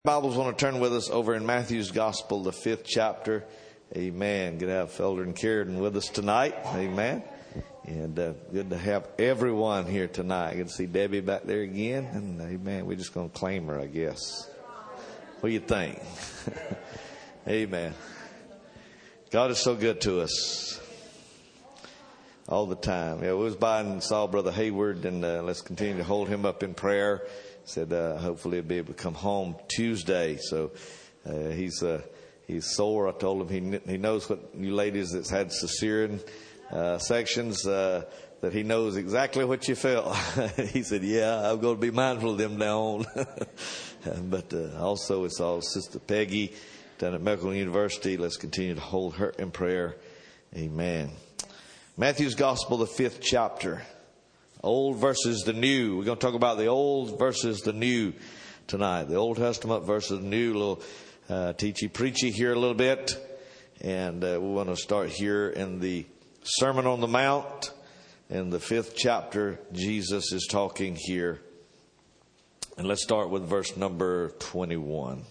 Bibles want to turn with us over in Matthew's Gospel, the 5th chapter. Amen. Good to have Felder and Karen with us tonight. Amen. And good to have everyone here tonight. Good to see Debbie back there again. And amen. We're just going to claim her, I guess. What do you think? Amen. God is so good to us all the time. Yeah, we was by and saw Brother Hayward, and let's continue to hold him up in prayer. Said hopefully he'll be able to come home Tuesday. So he's sore. I told him he knows what you ladies that's had cesarean sections that he knows exactly what you felt. He said, "Yeah, I'm going to be mindful of them now on." But also it's all Sister Peggy down at Medical University. Let's continue to hold her in prayer. Amen. Matthew's Gospel, the 5th chapter. Old versus the new. We're going to talk about the old versus the new tonight. The Old Testament versus the new. A little teachy-preachy here a little bit. And we want to start here in the Sermon on the Mount. In the 5th chapter, Jesus is talking here. And let's start with verse number 21.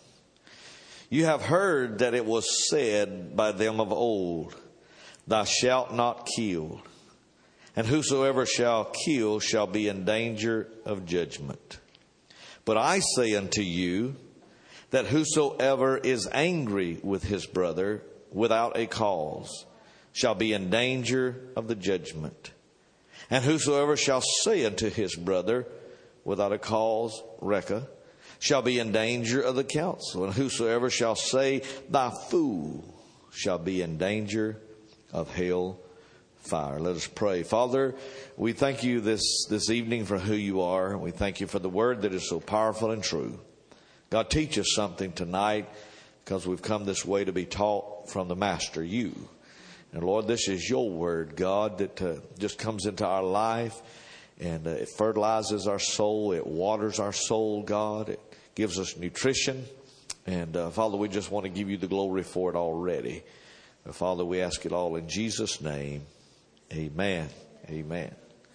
You have heard that it was said by them of old, "Thou shalt not kill. And whosoever shall kill shall be in danger of judgment. But I say unto you that whosoever is angry with his brother without a cause shall be in danger of the judgment. And whosoever shall say unto his brother without a cause, Reka, shall be in danger of the council. And whosoever shall say, Thy fool, shall be in danger of hell fire." Let us pray. Father, we thank you this evening for who you are. We thank you for the word that is so powerful and true. God, teach us something tonight, because we've come this way to be taught from the Master, you. And Lord, this is your word, God, that just comes into our life, and it fertilizes our soul. It waters our soul, God. It gives us nutrition. And Father, we just want to give you the glory for it already. Father, we ask it all in Jesus' name. Amen. Amen.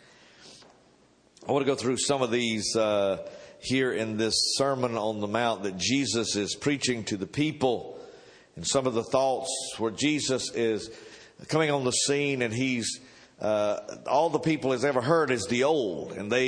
I want to go through some of these here in this Sermon on the Mount that Jesus is preaching to the people, and some of the thoughts where Jesus is coming on the scene, and he's all the people has ever heard is the old, and they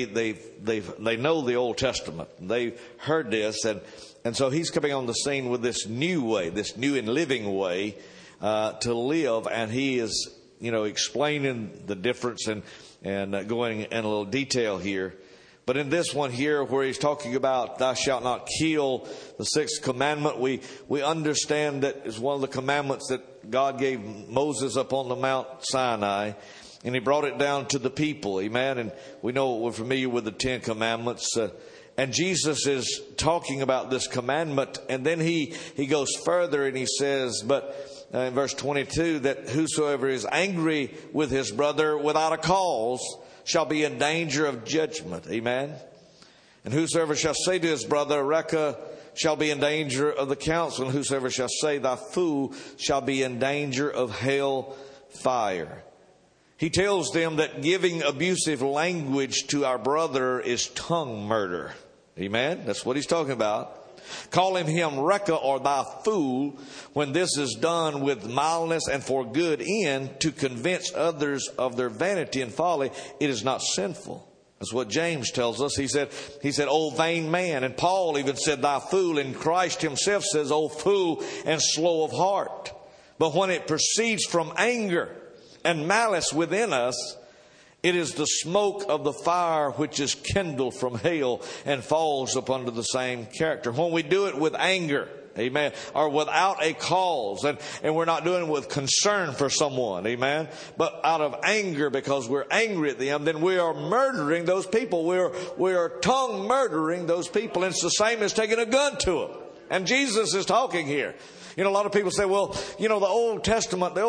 know the Old Testament. They've heard this, and so he's coming on the scene with this new way, this new and living way to live, and he is explaining the difference and going in a little detail here. But in this one here where he's talking about thou shalt not kill, the 6th commandment, we understand that is one of the commandments that God gave Moses up on the Mount Sinai, and he brought it down to the people. Amen. And we know we're familiar with the 10 commandments. And Jesus is talking about this commandment, and then he goes further and he says, but in verse 22, that whosoever is angry with his brother without a cause shall be in danger of judgment. Amen. And whosoever shall say to his brother, Reka, shall be in danger of the council. And whosoever shall say, Thy fool, shall be in danger of hell fire. He tells them that giving abusive language to our brother is tongue murder. Amen. That's what he's talking about. Calling him Reka, or thy fool, when this is done with mildness and for good end, to convince others of their vanity and folly, it is not sinful. That's what James tells us. He said, O vain man. And Paul even said, thy fool. And Christ himself says, O fool and slow of heart. But when it proceeds from anger and malice within us, it is the smoke of the fire which is kindled from hell and falls upon the same character. When we do it with anger, amen, or without a cause, and we're not doing it with concern for someone, amen, but out of anger because we're angry at them, then we are murdering those people. We are tongue murdering those people. And it's the same as taking a gun to them. And Jesus is talking here. A lot of people say, well, the Old Testament,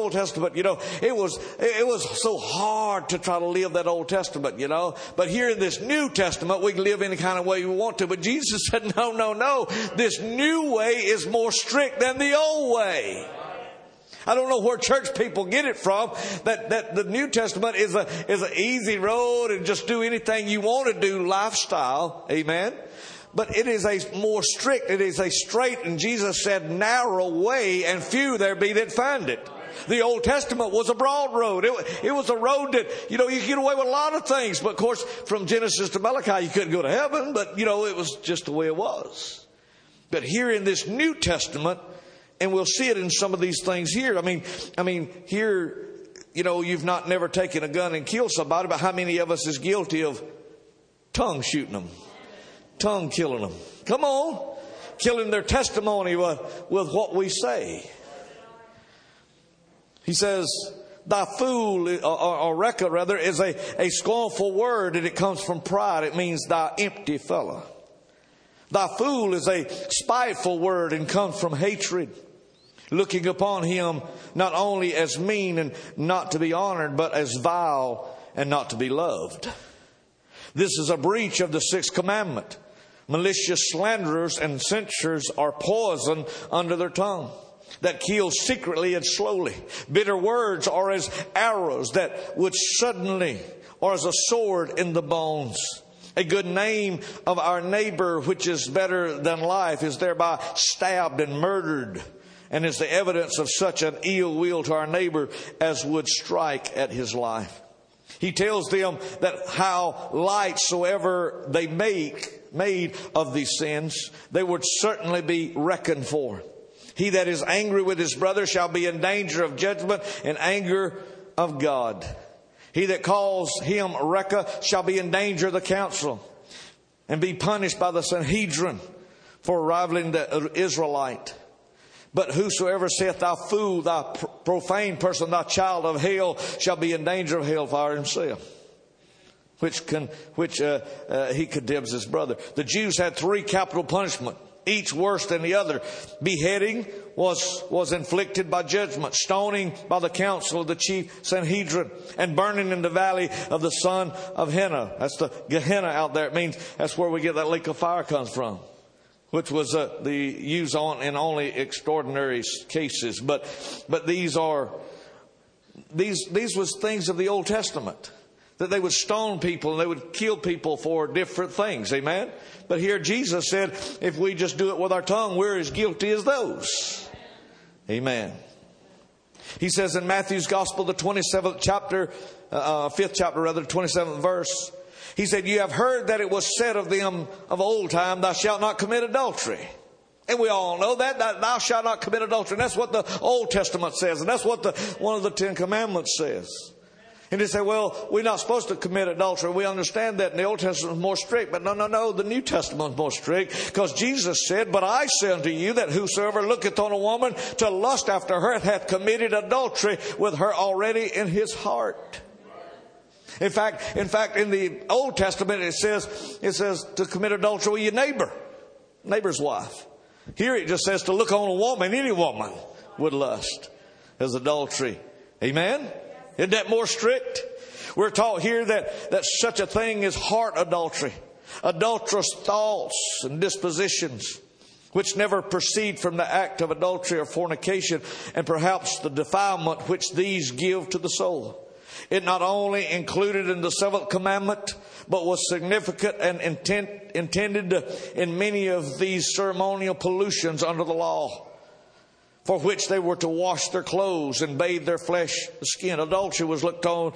it was so hard to try to live that Old Testament, But here in this New Testament, we can live any kind of way we want to. But Jesus said, no. This new way is more strict than the old way. I don't know where church people get it from, that the New Testament is an easy road and just do anything you want to do lifestyle. Amen. but it is a more strict, it is a straight, and Jesus said, narrow way, and few there be that find it. The Old Testament was a broad road. It was a road that, you could get away with a lot of things. But of course, from Genesis to Malachi, you couldn't go to heaven. But, it was just the way it was. But here in this New Testament, and we'll see it in some of these things here. I mean, here, you've never taken a gun and killed somebody. But how many of us is guilty of tongue shooting them? Tongue killing them. Come on. Killing their testimony with what we say. He says, thy fool, or rekah rather, is a scornful word, and it comes from pride. It means thy empty fellow. Thy fool is a spiteful word and comes from hatred, looking upon him not only as mean and not to be honored, but as vile and not to be loved. This is a breach of the sixth commandment. Malicious slanderers and censors are poison under their tongue, that kills secretly and slowly. Bitter words are as arrows that would suddenly, or as a sword in the bones. A good name of our neighbor, which is better than life, is thereby stabbed and murdered, and is the evidence of such an ill will to our neighbor as would strike at his life. He tells them that how light soever they made of these sins, they would certainly be reckoned for. He that is angry with his brother shall be in danger of judgment and anger of God. He that calls him rekah shall be in danger of the council and be punished by the Sanhedrin for rivaling the Israelite. But whosoever saith thou fool, thou profane person, thou child of hell, shall be in danger of hellfire himself. Which he condemns his brother. The Jews had 3 capital punishments, each worse than the other. Beheading was inflicted by judgment, stoning by the council of the chief Sanhedrin, and burning in the valley of the son of Hinnom. That's the Gehenna out there. It means that's where we get that lake of fire comes from, which was the used on in only extraordinary cases. But these was things of the Old Testament, that they would stone people and they would kill people for different things. Amen. But here Jesus said, if we just do it with our tongue, we're as guilty as those. Amen. He says in Matthew's Gospel, the 27th chapter, 5th chapter rather, 27th verse, he said, you have heard that it was said of them of old time, thou shalt not commit adultery. And we all know that thou shalt not commit adultery. And that's what the Old Testament says. And that's what one of the 10 Commandments says. And they say, well, we're not supposed to commit adultery. We understand that. And the Old Testament is more strict. But no, the New Testament is more strict. Because Jesus said, but I say unto you that whosoever looketh on a woman to lust after her hath committed adultery with her already in his heart. In fact, in the Old Testament, it says to commit adultery with your neighbor's wife. Here it just says to look on a woman, any woman, with lust as adultery. Amen? Isn't that more strict? We're taught here that such a thing is heart adultery, adulterous thoughts and dispositions, which never proceed from the act of adultery or fornication, and perhaps the defilement which these give to the soul. It not only included in the 7th commandment, but was significant and intended in many of these ceremonial pollutions under the law, for which they were to wash their clothes and bathe their flesh skin. Adultery was looked on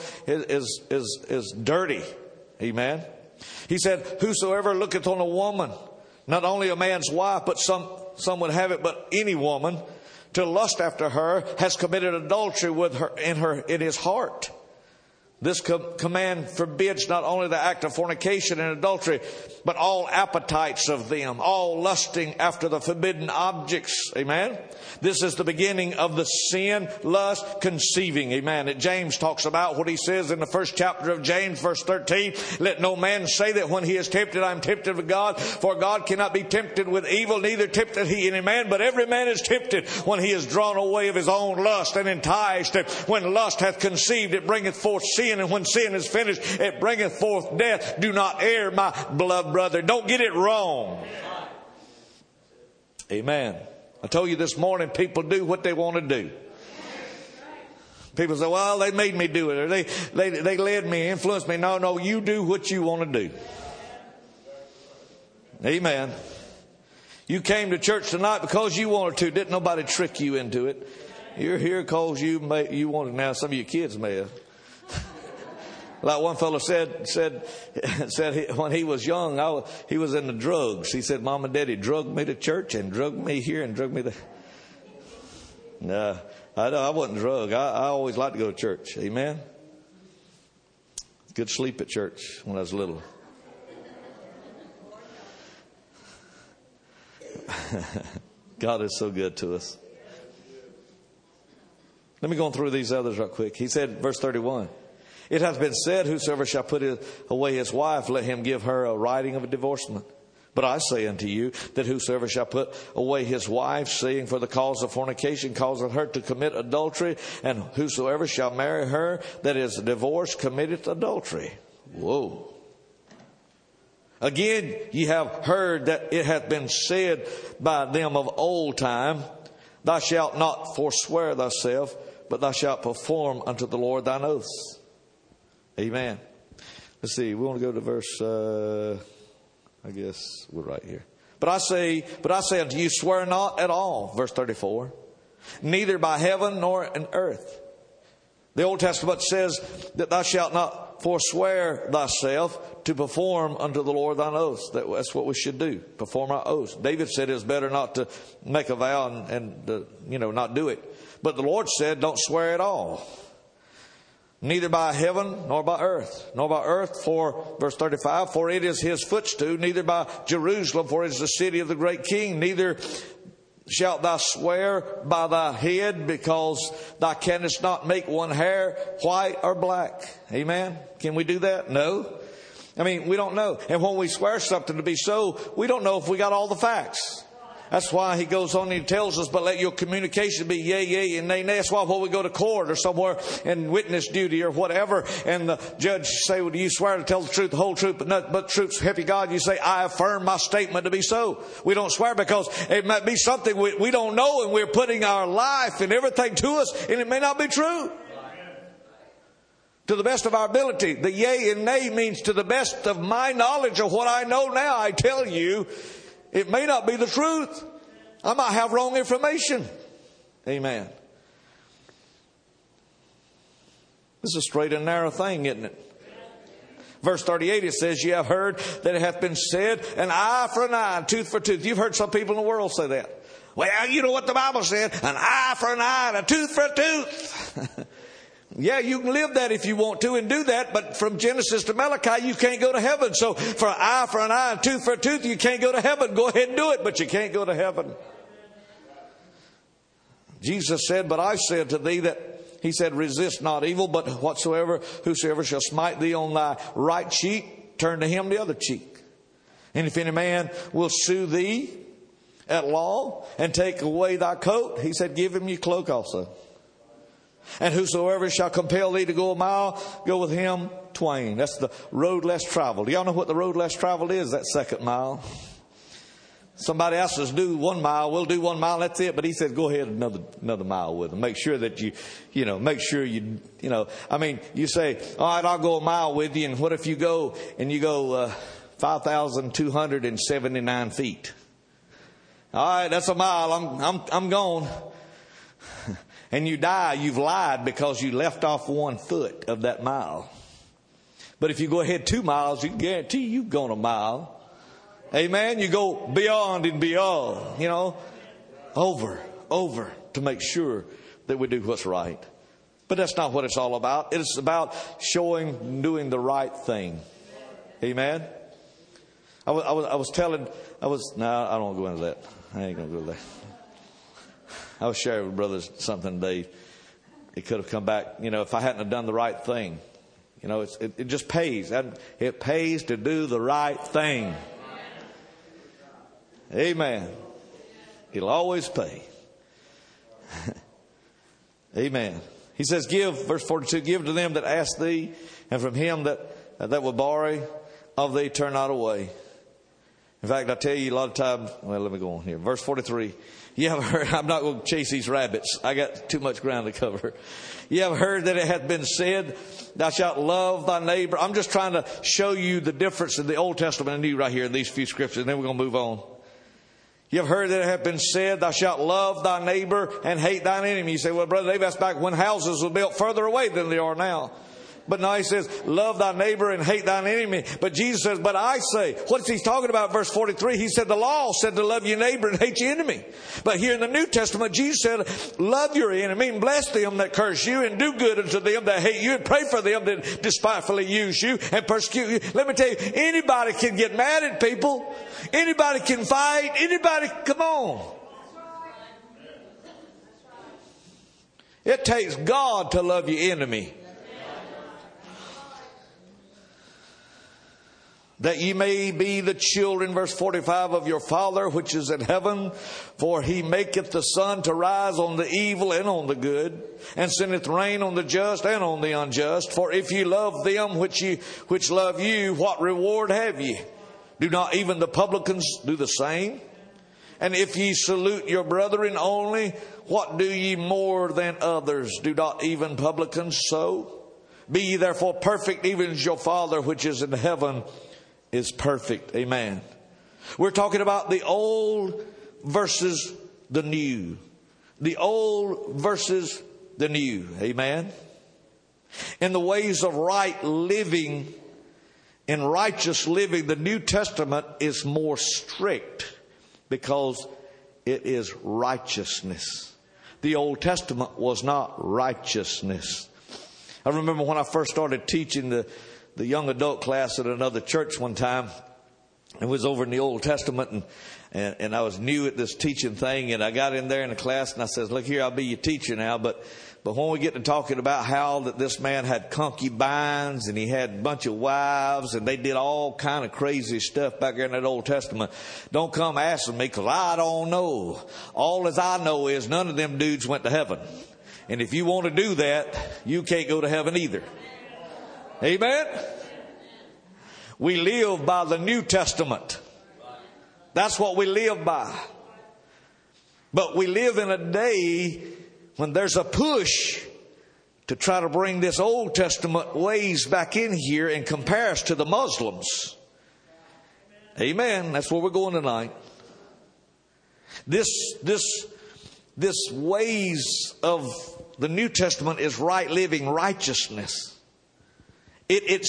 as dirty. Amen. He said, whosoever looketh on a woman, not only a man's wife, but some would have it, but any woman, to lust after her, has committed adultery with her in his heart. This command forbids not only the act of fornication and adultery, but all appetites of them, all lusting after the forbidden objects. Amen. This is the beginning of the sin, lust, conceiving. Amen. That James talks about what he says in the 1st chapter of James, verse 13. Let no man say that when he is tempted, I am tempted of God. For God cannot be tempted with evil, neither tempteth he any man. But every man is tempted when he is drawn away of his own lust and enticed. When lust hath conceived, it bringeth forth sin. And when sin is finished, it bringeth forth death. Do not err, my beloved brother. Don't get it wrong. Amen. I told you this morning, people do what they want to do. People say, well, they made me do it, or they led me, influenced me. No, you do what you want to do. Amen. You came to church tonight because you wanted to. Didn't nobody trick you into it. You're here because you wanted. Now some of your kids may have. Like one fellow said when he was young, he was in the drugs. He said, Mom and Daddy drugged me to church and drugged me here and drugged me there. No, I wasn't drugged. I always liked to go to church. Amen. Good sleep at church when I was little. God is so good to us. Let me go on through these others right quick. He said, verse 31, it hath been said, whosoever shall put away his wife, let him give her a writing of a divorcement. But I say unto you that whosoever shall put away his wife, seeing for the cause of fornication causeth her to commit adultery, and whosoever shall marry her that is divorced committeth adultery. Whoa. Again, ye have heard that it hath been said by them of old time, thou shalt not forswear thyself, but thou shalt perform unto the Lord thine oaths. Amen. Let's see. We want to go to verse, I guess we're right here. But I say unto you, swear not at all. Verse 34. Neither by heaven nor in earth. The Old Testament says that thou shalt not forswear thyself to perform unto the Lord thine oaths. That's what we should do. Perform our oaths. David said it was better not to make a vow and not do it. But the Lord said, don't swear at all. Neither by heaven nor by earth, for, verse 35, for it is his footstool, neither by Jerusalem, for it is the city of the great king, neither shalt thou swear by thy head, because thou canst not make one hair white or black. Amen. Can we do that? No. I mean, we don't know. And when we swear something to be so, we don't know if we got all the facts. That's why he goes on and he tells us, but let your communication be yea, yea, and nay, nay. That's why when we go to court or somewhere in witness duty or whatever, and the judge say, well, do you swear to tell the truth, the whole truth, but not but truth, so help you God? You say, I affirm my statement to be so. We don't swear because it might be something we don't know, and we're putting our life and everything to us, and it may not be true. To the best of our ability. The yea and nay means to the best of my knowledge of what I know now, I tell you, it may not be the truth. I might have wrong information. Amen. This is a straight and narrow thing, isn't it? Verse 38, it says, ye have heard that it hath been said, an eye for an eye, tooth for tooth. You've heard some people in the world say that. Well, you know what the Bible said, an eye for an eye and a tooth for a tooth. Yeah, you can live that if you want to and do that, but from Genesis to Malachi, you can't go to heaven. So for an eye and tooth for a tooth, you can't go to heaven. Go ahead and do it, but you can't go to heaven. Jesus said, but I said to thee that, he said, resist not evil, but whosoever shall smite thee on thy right cheek, turn to him the other cheek. And if any man will sue thee at law and take away thy coat, he said, give him your cloak also. And whosoever shall compel thee to go a mile, go with him twain. That's the road less traveled. Do y'all know what the road less traveled is? That second mile. Somebody asks us to do 1 mile. We'll do 1 mile. That's it. But he said, go ahead another mile with them. Make sure that you I mean, you say, all right, I'll go a mile with you. And what if you go 5,279 feet? All right, that's a mile. I'm gone. And you die, you've lied because you left off 1 foot of that mile. But if you go ahead 2 miles, you can guarantee you've gone a mile. Amen. You go beyond and beyond, over to make sure that we do what's right. But that's not what it's all about. It's about doing the right thing. Amen. I don't want to go into that. I ain't going to go there. I was sharing with brothers something today. It could have come back, if I hadn't have done the right thing. It just pays. It pays to do the right thing. Amen. It'll always pay. Amen. He says, give, verse 42, give to them that ask thee, and from him that will borrow of thee turn not away. In fact, I tell you a lot of times, well, let me go on here. Verse 43. You have heard, I'm not going to chase these rabbits. I got too much ground to cover. You have heard that it hath been said, thou shalt love thy neighbor. I'm just trying to show you the difference in the Old Testament and New right here in these few scriptures. And then we're going to move on. You have heard that it hath been said, thou shalt love thy neighbor and hate thine enemy. You say, well, Brother Dave, that's back when houses were built further away than they are now. But now he says, love thy neighbor and hate thine enemy. But Jesus says, but I say, what's he talking about? Verse 43, he said the law said to love your neighbor and hate your enemy. But here in the New Testament, Jesus said, love your enemy and bless them that curse you and do good unto them that hate you and pray for them that despitefully use you and persecute you. Let me tell you, anybody can get mad at people. Anybody can fight. Anybody, come on. It takes God to love your enemy. That ye may be the children, verse 45, of your Father which is in heaven. For he maketh the sun to rise on the evil and on the good, and sendeth rain on the just and on the unjust. For if ye love them which love you, what reward have ye? Do not even the publicans do the same? And if ye salute your brethren only, what do ye more than others? Do not even publicans so? Be ye therefore perfect, even as your Father which is in heaven is perfect. Amen. We're talking about the old versus the new. The old versus the new. Amen. In the ways of right living, in righteous living, the New Testament is more strict because it is righteousness. The Old Testament was not righteousness. I remember when I first started teaching the young adult class at another church one time. It was over in the Old Testament, and I was new at this teaching thing, and I got in there in the class and I says, look here, I'll be your teacher now, but when we get to talking about how that this man had concubines and he had a bunch of wives and they did all kind of crazy stuff back there in that Old Testament, don't come asking me, because I don't know. All as I know is none of them dudes went to heaven. And if you want to do that, you can't go to heaven either. Amen. We live by the New Testament. That's what we live by. But we live in a day when there's a push to try to bring this Old Testament ways back in here and compare us to the Muslims. Amen. That's where we're going tonight. This ways of the New Testament is right living, righteousness. It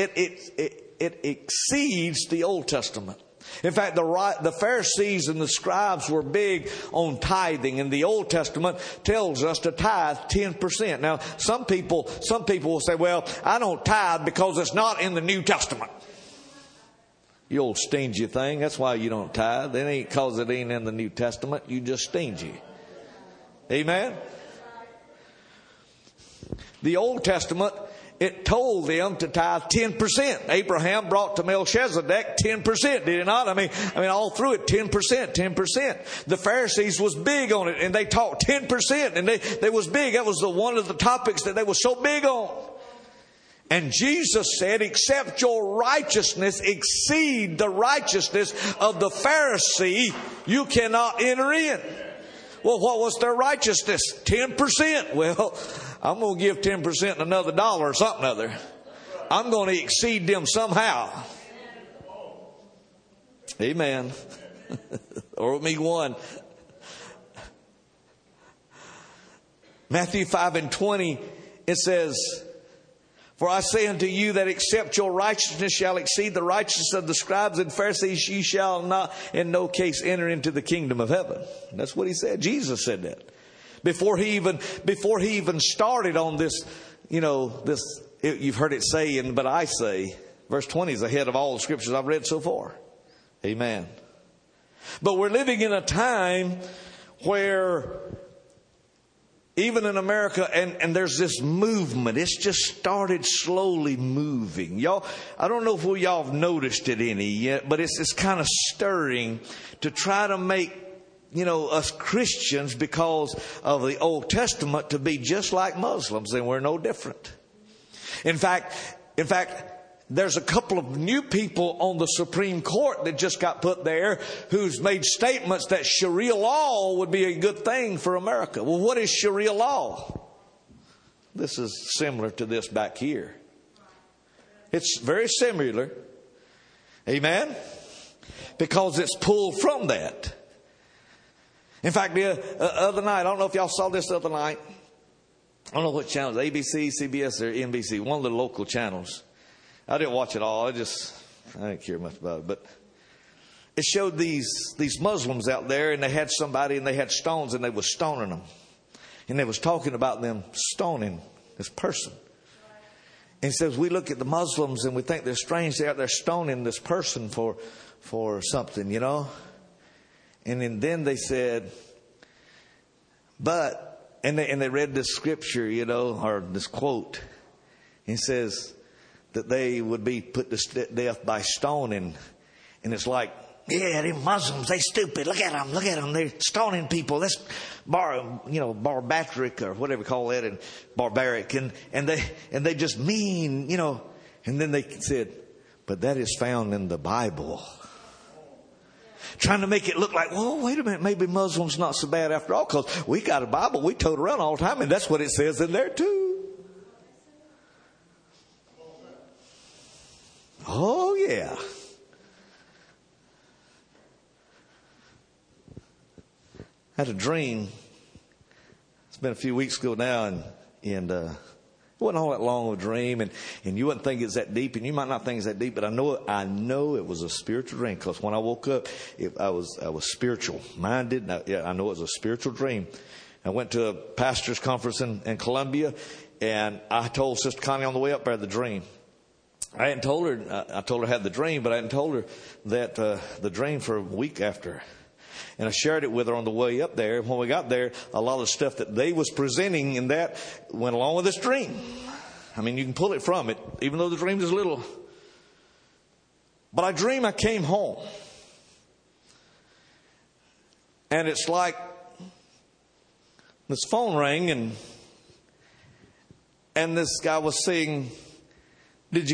exceeds the Old Testament. In fact, the Pharisees and the scribes were big on tithing, and the Old Testament tells us to tithe 10%. Now, some people will say, well, I don't tithe because it's not in the New Testament. You old stingy thing. That's why you don't tithe. It ain't because it ain't in the New Testament. You just stingy. Amen? The Old Testament, it told them to tithe 10%. Abraham brought to Melchizedek 10%, did he not? I mean, all through it, 10%. The Pharisees was big on it, and they taught 10%, and they was big. That was one of the topics that they were so big on. And Jesus said, except your righteousness exceed the righteousness of the Pharisee, you cannot enter in. Well, what was their righteousness? 10%. Well, I'm going to give 10% and another dollar or something other. I'm going to exceed them somehow. Amen. Or with me one. Matthew 5:20, it says, for I say unto you that except your righteousness shall exceed the righteousness of the scribes and Pharisees, ye shall not in no case enter into the kingdom of heaven. That's what he said. Jesus said that. Before he even started on this, you've heard it saying, but I say, verse 20 is ahead of all the scriptures I've read so far. Amen. But we're living in a time where even in America, and there's this movement. It's just started slowly moving. Y'all, I don't know if y'all have noticed it any yet, but it's kind of stirring to try to make, us Christians, because of the Old Testament, to be just like Muslims, and we're no different. In fact, there's a couple of new people on the Supreme Court that just got put there who's made statements that Sharia law would be a good thing for America. Well, what is Sharia law? This is similar to this back here. It's very similar. Amen? Because it's pulled from that. In fact, the other night, I don't know if y'all saw this the other night. I don't know what channels, ABC, CBS, or NBC, one of the local channels. I didn't watch it all. I didn't care much about it. But it showed these Muslims out there, and they had somebody, and they had stones, and they were stoning them. And they was talking about them stoning this person. And it says, we look at the Muslims, and we think they're strange. They're out there stoning this person for something, you know. And then they said, but, and they read this scripture, you know, or this quote. It says that they would be put to death by stoning. And it's like, yeah, them Muslims, they stupid. Look at them. They're stoning people. That's barbaric or whatever you call it, and barbaric. And they just mean, you know. And then they said, but that is found in the Bible. Trying to make it look like, well, wait a minute, maybe Muslims not so bad after all, because we got a Bible we tote around all the time, and that's what it says in there too. Oh, yeah. I had a dream. It's been a few weeks ago now, and it wasn't all that long of a dream, and you wouldn't think it's that deep, and you might not think it's that deep, but I know it was a spiritual dream, because when I woke up, I was spiritual minded. I know it was a spiritual dream. I went to a pastor's conference in Columbia, and I told Sister Connie on the way up there the dream. I hadn't told her. I told her I had the dream, but I hadn't told her that the dream for a week after. And I shared it with her on the way up there. When we got there, a lot of the stuff that they was presenting in that went along with this dream. I mean, you can pull it from it, even though the dream is little. But I dream I came home. And it's like this phone rang, and this guy was saying, Did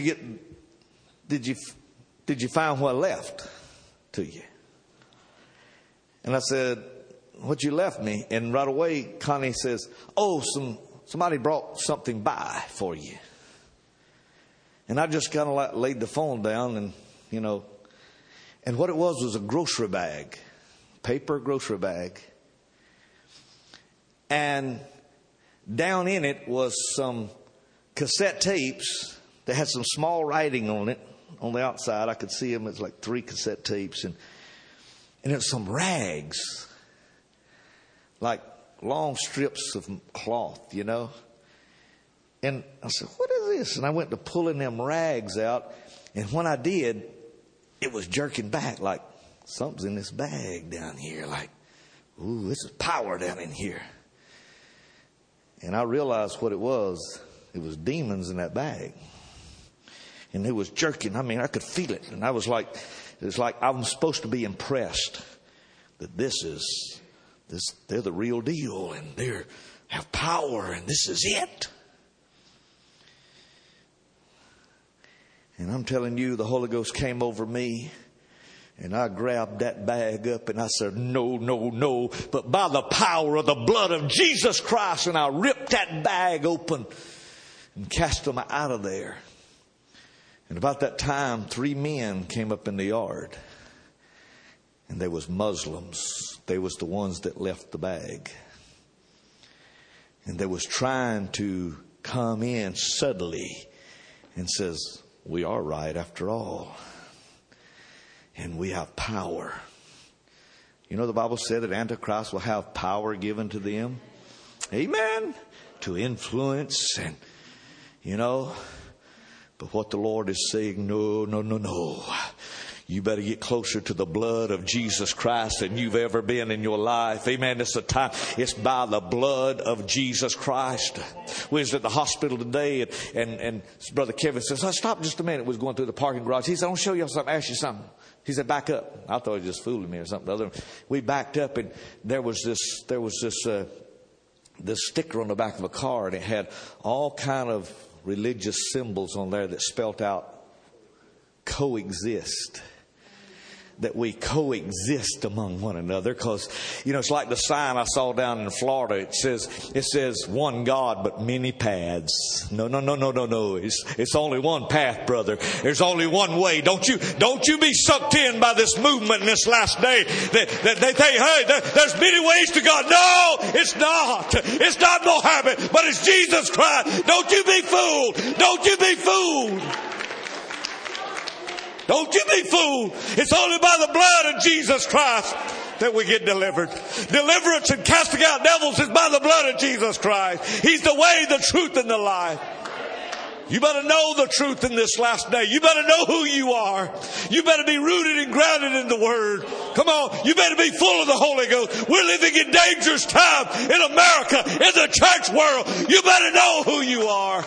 you find what I left to you? And I said, what you left me? And right away, Connie says, oh, somebody brought something by for you. And I just kind of like laid the phone down, and, you know, and what it was a grocery bag, paper grocery bag. And down in it was some cassette tapes that had some small writing on it on the outside. I could see them. It's like 3 cassette tapes, and it was some rags, like long strips of cloth, you know. And I said, what is this? And I went to pulling them rags out. And when I did, it was jerking back like something's in this bag down here. Like, ooh, this is power down in here. And I realized what it was. It was demons in that bag. And it was jerking. I mean, I could feel it. And I was like, it's like I'm supposed to be impressed that they're the real deal, and they have power, and this is it. And I'm telling you, the Holy Ghost came over me, and I grabbed that bag up, and I said, no, but by the power of the blood of Jesus Christ. And I ripped that bag open and cast them out of there. And about that time, 3 men came up in the yard. And they was Muslims. They was the ones that left the bag. And they was trying to come in subtly and says, we are right after all. And we have power. You know, the Bible said that Antichrist will have power given to them. Amen. To influence and, you know. But what the Lord is saying, no. You better get closer to the blood of Jesus Christ than you've ever been in your life. Amen. It's a time. It's by the blood of Jesus Christ. We was at the hospital today, and Brother Kevin says, stop just a minute. We was going through the parking garage. He said, I want to show you something, ask you something. He said, back up. I thought he was just fooling me or something. We backed up, and there was this sticker on the back of a car, and it had all kind of religious symbols on there that spelt out coexist. That we coexist among one another. Because, it's like the sign I saw down in Florida. It says one God, but many paths. No. It's only one path, brother. There's only one way. Don't you be sucked in by this movement in this last day that they think, hey, there's many ways to God. No, it's not. It's not Mohammed, but it's Jesus Christ. Don't you be fooled. Don't you be fooled. Don't you be fooled. It's only by the blood of Jesus Christ that we get delivered. Deliverance and casting out devils is by the blood of Jesus Christ. He's the way, the truth, and the life. You better know the truth in this last day. You better know who you are. You better be rooted and grounded in the Word. Come on. You better be full of the Holy Ghost. We're living in dangerous time in America, in the church world. You better know who you are.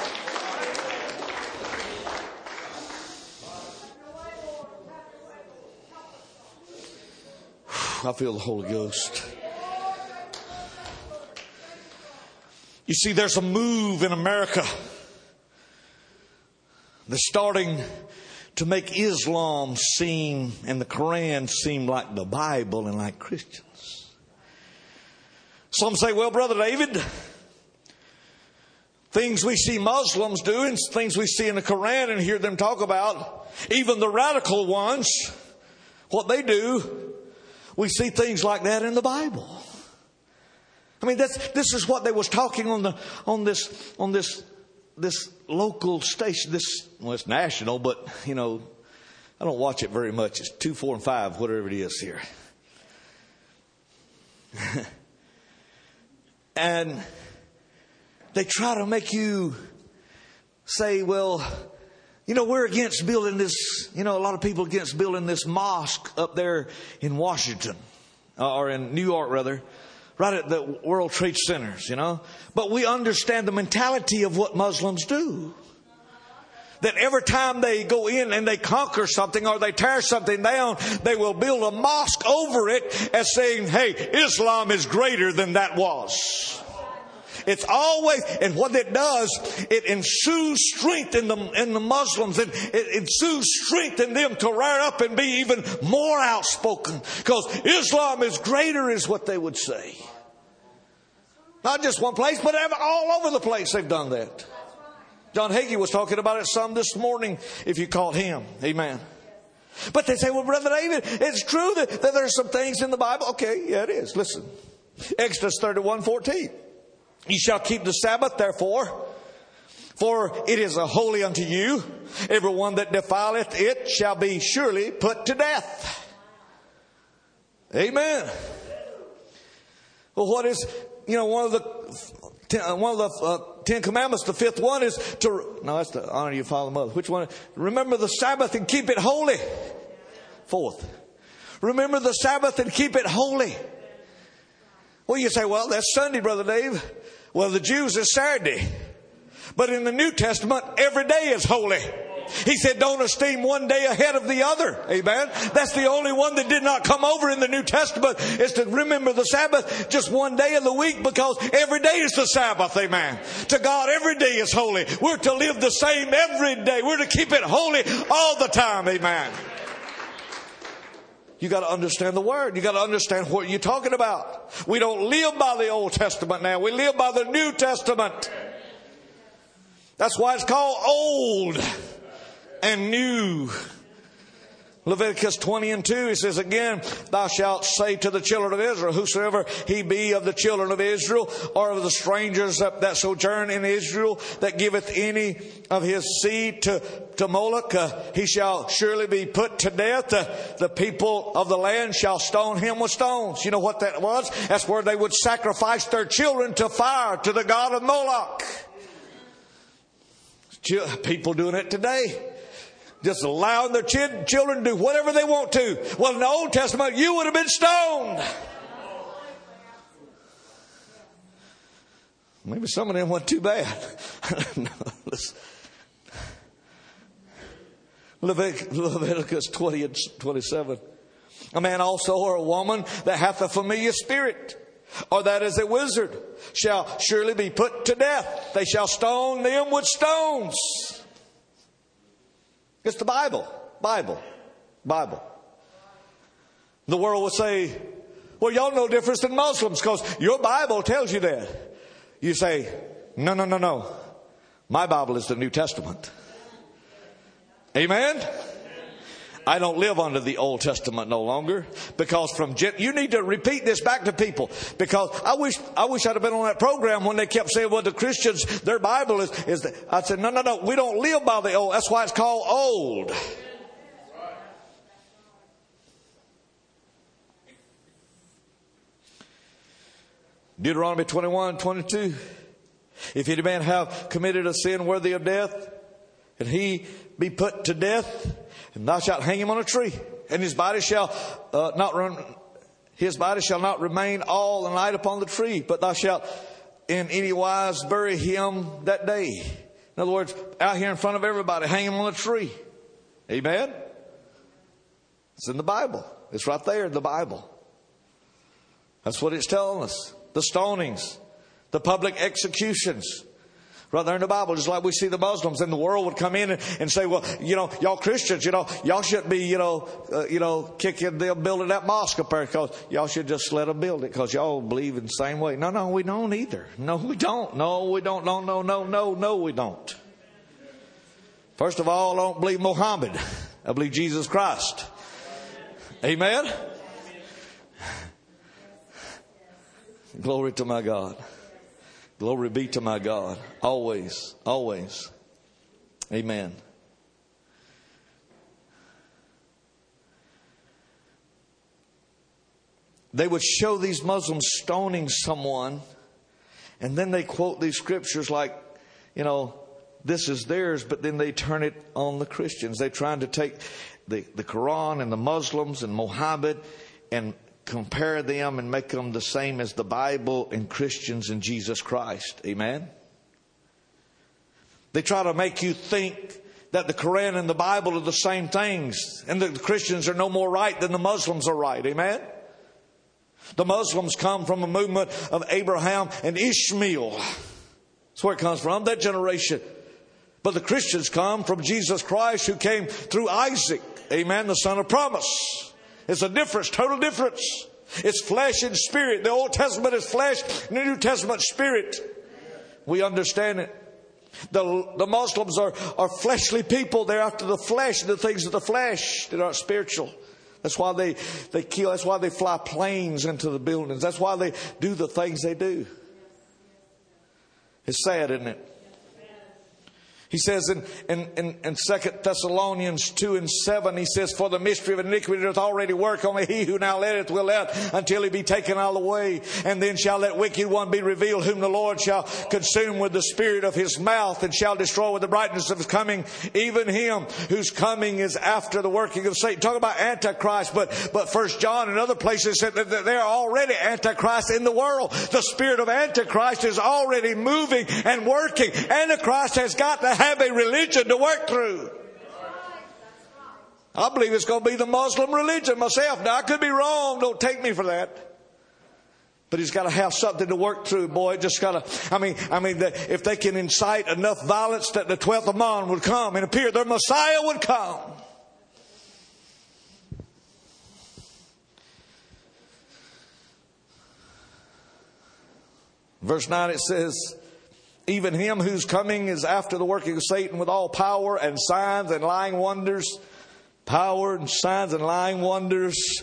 I feel the Holy Ghost. You see, there's a move in America that's starting to make Islam seem and the Quran seem like the Bible and like Christians. Some say, well, Brother David, things we see Muslims do and things we see in the Quran and hear them talk about, even the radical ones, what they do, we see things like that in the Bible. I mean, this is what they was talking on this local station. It's national, but I don't watch it very much. It's 2, 4, and 5, whatever it is here. And they try to make you say, well, we're against building this, a lot of people against building this mosque up there in Washington, or in New York rather, right at the World Trade Centers, But we understand the mentality of what Muslims do. That every time they go in and they conquer something or they tear something down, they will build a mosque over it as saying, hey, Islam is greater than that was. It's always, and what it does, it ensues strength in the Muslims, and it ensues strength in them to rear up and be even more outspoken. Because Islam is greater, is what they would say. Not just one place, but all over the place they've done that. John Hagee was talking about it some this morning, if you caught him. Amen. But they say, well, Brother David, it's true that there's some things in the Bible. Okay, yeah, it is. Listen. Exodus 31:14. You shall keep the Sabbath, therefore, for it is a holy unto you. Everyone that defileth it shall be surely put to death. Amen. Well, what is, one of the 10 commandments, the fifth one is that's to honor your father and mother. Which one? Remember the Sabbath and keep it holy. Fourth. Remember the Sabbath and keep it holy. Well, you say, well, that's Sunday, Brother Dave. Well, the Jews is Saturday. But in the New Testament, every day is holy. He said, don't esteem one day ahead of the other. Amen. That's the only one that did not come over in the New Testament, is to remember the Sabbath just one day of the week, because every day is the Sabbath. Amen. To God, every day is holy. We're to live the same every day. We're to keep it holy all the time. Amen. You got to understand the Word. You got to understand what you're talking about. We don't live by the Old Testament now. We live by the New Testament. That's why it's called Old and New. Leviticus 20:2, he says again, thou shalt say to the children of Israel, whosoever he be of the children of Israel, or of the strangers that sojourn in Israel, that giveth any of his seed to Moloch, he shall surely be put to death. The people of the land shall stone him with stones. You know what that was? That's where they would sacrifice their children to fire, to the god of Moloch. People doing it today. Just allowing their children to do whatever they want to. Well, in the Old Testament, you would have been stoned. Maybe some of them weren't too bad. Leviticus 20:27. A man also, or a woman that hath a familiar spirit, or that is a wizard, shall surely be put to death. They shall stone them with stones. It's the Bible. Bible. Bible. The world will say, well, y'all no difference than Muslims because your Bible tells you that. You say, no. My Bible is the New Testament. Amen? I don't live under the Old Testament no longer because you need to repeat this back to people because I wish I'd have been on that program when they kept saying, well, the Christians, their Bible is I said, no. We don't live by the old. That's why it's called old. Deuteronomy 21:22. If any man have committed a sin worthy of death, and he be put to death, and thou shalt hang him on a tree, and his body shall not remain all the night upon the tree, but thou shalt in any wise bury him that day. In other words, out here in front of everybody, hang him on a tree. Amen? It's in the Bible. It's right there in the Bible. That's what it's telling us. The stonings, the public executions, right there in the Bible, just like we see the Muslims, and the world would come in and say, well, y'all Christians, y'all shouldn't be, kicking them building that mosque up there because y'all should just let them build it because y'all believe in the same way. No, we don't either. No, we don't. No, we don't. No, we don't. First of all, I don't believe Muhammad. I believe Jesus Christ. Amen? Glory to my God. Glory be to my God. Always, always. Amen. They would show these Muslims stoning someone, and then they quote these scriptures like, this is theirs, but then they turn it on the Christians. They're trying to take the Quran and the Muslims and Muhammad and compare them and make them the same as the Bible and Christians and Jesus Christ. Amen? They try to make you think that the Quran and the Bible are the same things and that the Christians are no more right than the Muslims are right. Amen? The Muslims come from a movement of Abraham and Ishmael. That's where it comes from, that generation. But the Christians come from Jesus Christ, who came through Isaac. Amen? The son of promise. It's a difference, total difference. It's flesh and spirit. The Old Testament is flesh, the New Testament spirit. We understand it. The Muslims are fleshly people. They're after the flesh and the things of the flesh. They're not spiritual. That's why they kill. That's why they fly planes into the buildings. That's why they do the things they do. It's sad, isn't it? He says in 2 Thessalonians 2:7, he says, for the mystery of iniquity doth already work, only he who now letteth will let until he be taken out of the way. And then shall that wicked one be revealed, whom the Lord shall consume with the spirit of his mouth, and shall destroy with the brightness of his coming, even him whose coming is after the working of Satan. Talk about Antichrist, but 1 John and other places said that there are already Antichrist in the world. The spirit of Antichrist is already moving and working. Antichrist has got to have a religion to work through. I believe it's going to be the Muslim religion myself. Now, I could be wrong. Don't take me for that. But he's got to have something to work through, boy. Just got to, if they can incite enough violence that the 12th Imam would come and appear, their Messiah would come. Verse 9, it says, even him whose coming is after the working of Satan with all power and signs and lying wonders. Power and signs and lying wonders.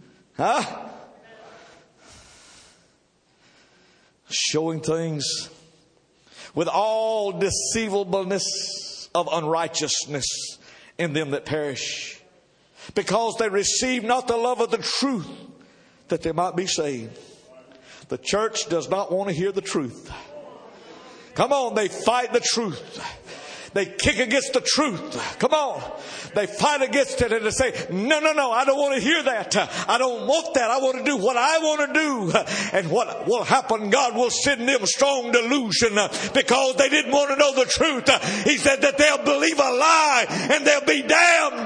Showing things with all deceivableness of unrighteousness in them that perish. Because they receive not the love of the truth, that they might be saved. The church does not want to hear the truth. Come on, they fight the truth. They kick against the truth. Come on. They fight against it and they say, no, I don't want to hear that. I don't want that. I want to do what I want to do. And what will happen, God will send them strong delusion because they didn't want to know the truth. He said that they'll believe a lie and they'll be damned.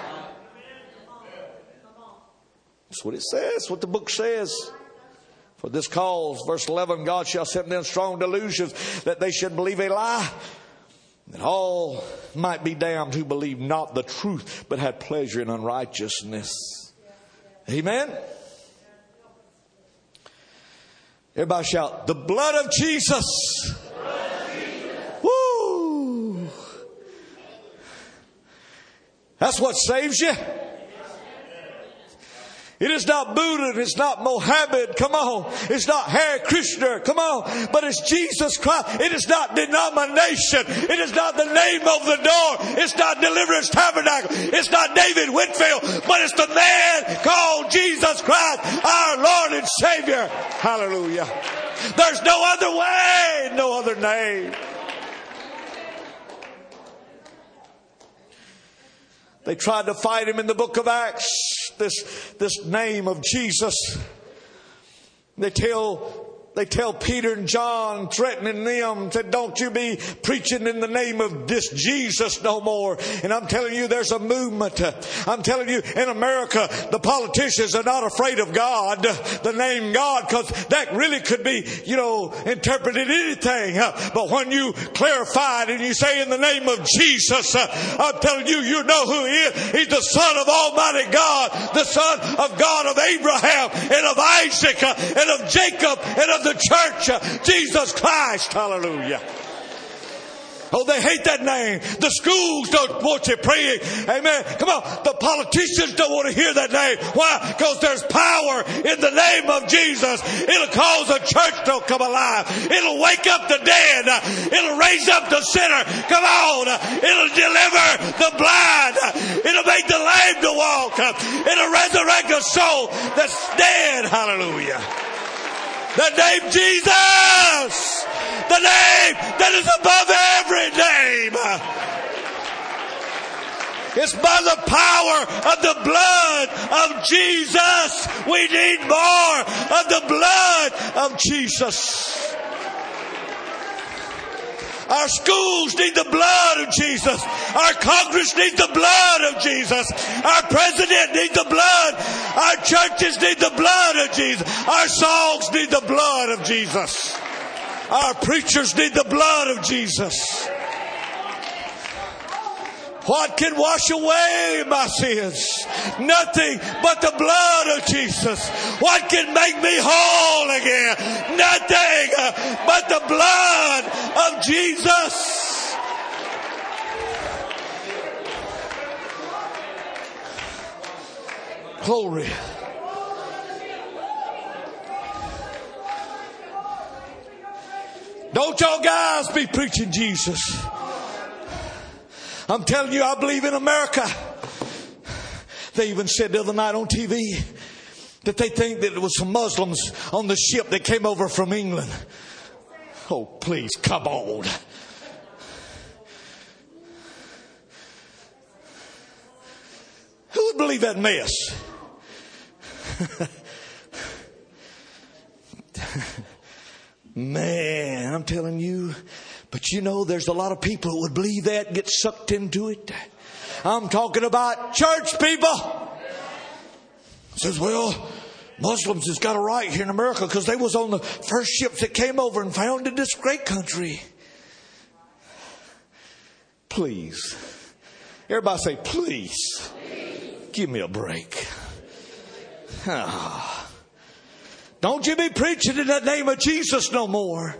That's what it says, what the book says. For this cause, verse 11, God shall send them strong delusions that they should believe a lie. that all might be damned who believed not the truth, but had pleasure in unrighteousness. Amen. Everybody shout, the blood of Jesus. Woo! That's what saves you. It is not Buddha. It's not Mohammed. Come on. It's not Hare Krishna. Come on. But it's Jesus Christ. It is not denomination. It is not the name of the door. It's not Deliverance Tabernacle. It's not David Whitfield. But it's the man called Jesus Christ, our Lord and Savior. Hallelujah. There's no other way, no other name. They tried to fight him in the book of Acts. This name of Jesus. They tell Peter and John, threatening them, said, don't you be preaching in the name of this Jesus no more. And I'm telling you, there's a movement. I'm telling you, in America, the politicians are not afraid of God, the name God, because that really could be, interpreted anything. But when you clarify it and you say in the name of Jesus, I'm telling you, you know who He is. He's the Son of Almighty God, the Son of God of Abraham and of Isaac and of Jacob and of the church, Jesus Christ. Hallelujah. Oh, they hate that name. The schools don't want you praying. Amen. Come on. The politicians don't want to hear that name. Why? Because there's power in the name of Jesus. It'll cause a church to come alive. It'll wake up the dead. It'll raise up the sinner. Come on. It'll deliver the blind. It'll make the lame to walk. It'll resurrect a soul that's dead. Hallelujah. The name Jesus. The name that is above every name. It's by the power of the blood of Jesus. We need more of the blood of Jesus. Our schools need the blood of Jesus. Our Congress needs the blood of Jesus. Our president needs the blood. Our churches need the blood of Jesus. Our songs need the blood of Jesus. Our preachers need the blood of Jesus. What can wash away my sins? Nothing but the blood of Jesus. What can make me whole again? Nothing but the blood of Jesus. Glory. Don't y'all guys be preaching Jesus. I'm telling you, I believe in America. They even said the other night on TV that they think that it was some Muslims on the ship that came over from England. Oh, please, come on. Who would believe that mess? Man, I'm telling you. But there's a lot of people who would believe that and get sucked into it. I'm talking about church people. Says, well, Muslims has got a right here in America because they was on the first ships that came over and founded this great country. Please. Everybody say, please. Give me a break. Don't you be preaching in that name of Jesus no more.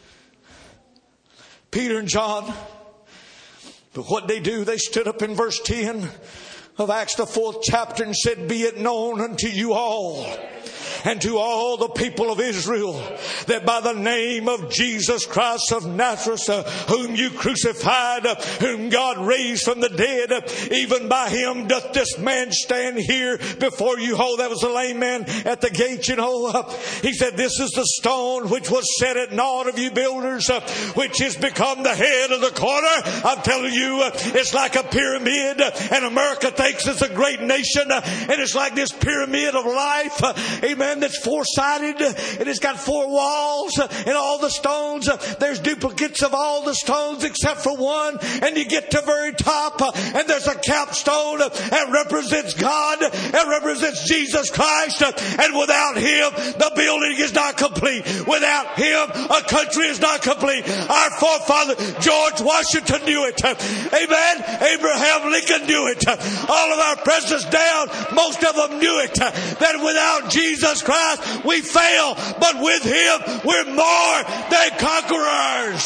Peter and John. But what they do, they stood up in verse 10 of Acts the 4th chapter and said, be it known unto you all and to all the people of Israel that by the name of Jesus Christ of Nazareth, whom you crucified, whom God raised from the dead, even by him doth this man stand here before you. Oh, that was the lame man at the gate, He said, this is the stone which was set at naught of you builders, which has become the head of the corner. I'm telling you, it's like a pyramid, and America thinks it's a great nation, and it's like this pyramid of life. Amen. amen, that's four-sided, and it's got four walls, and all the stones, there's duplicates of all the stones except for one, and you get to the very top, and there's a capstone that represents God, and represents Jesus Christ, and without Him, the building is not complete. Without Him, a country is not complete. Our forefather, George Washington, knew it. Amen. Abraham Lincoln knew it. All of our presidents down, most of them knew it. That without Jesus Christ, we fail. But with Him, we're more than conquerors.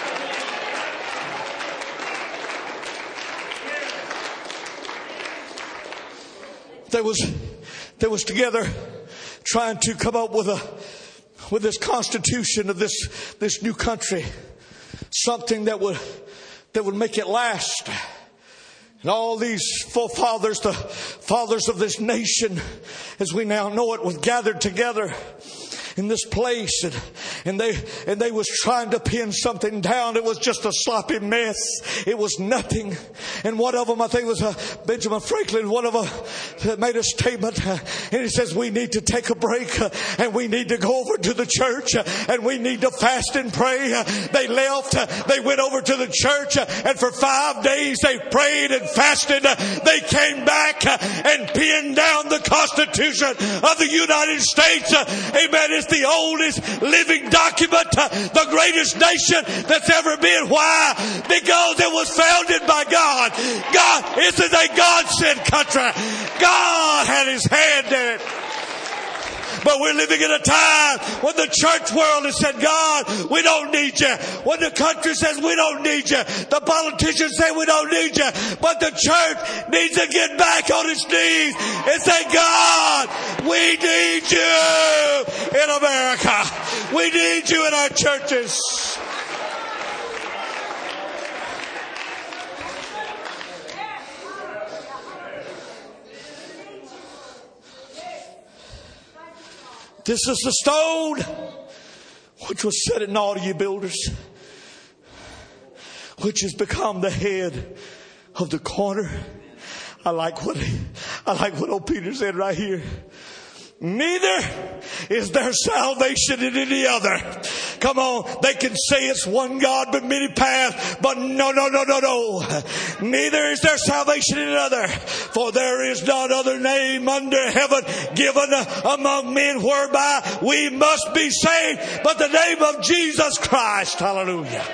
They was together trying to come up with this constitution of this new country, something that would make it last. And all these forefathers, the fathers of this nation, as we now know it, was gathered together in this place, and they was trying to pin something down. It was just a sloppy mess. It was nothing. And one of them, I think it was Benjamin Franklin, one of them made a statement, and he says, we need to take a break, and we need to go over to the church, and we need to fast and pray. They left, they went over to the church, and for 5 days they prayed and fasted. They came back and pinned down the Constitution of the United States. Amen. It's the oldest living document, the greatest nation that's ever been. Why? Because it was founded by God. God, this is a God-sent country. God had His hand in it. But we're living in a time when the church world has said, God, we don't need you. When the country says we don't need you. The politicians say we don't need you. But the church needs to get back on its knees and say, God, we need you in America. We need you in our churches. This is the stone which was set in all you builders, which has become the head of the corner. I like what old Peter said right here. Neither is there salvation in any other. Come on, they can say it's one God but many paths, but no. Neither is there salvation in another, for there is none other name under heaven given among men whereby we must be saved, but the name of Jesus Christ. Hallelujah.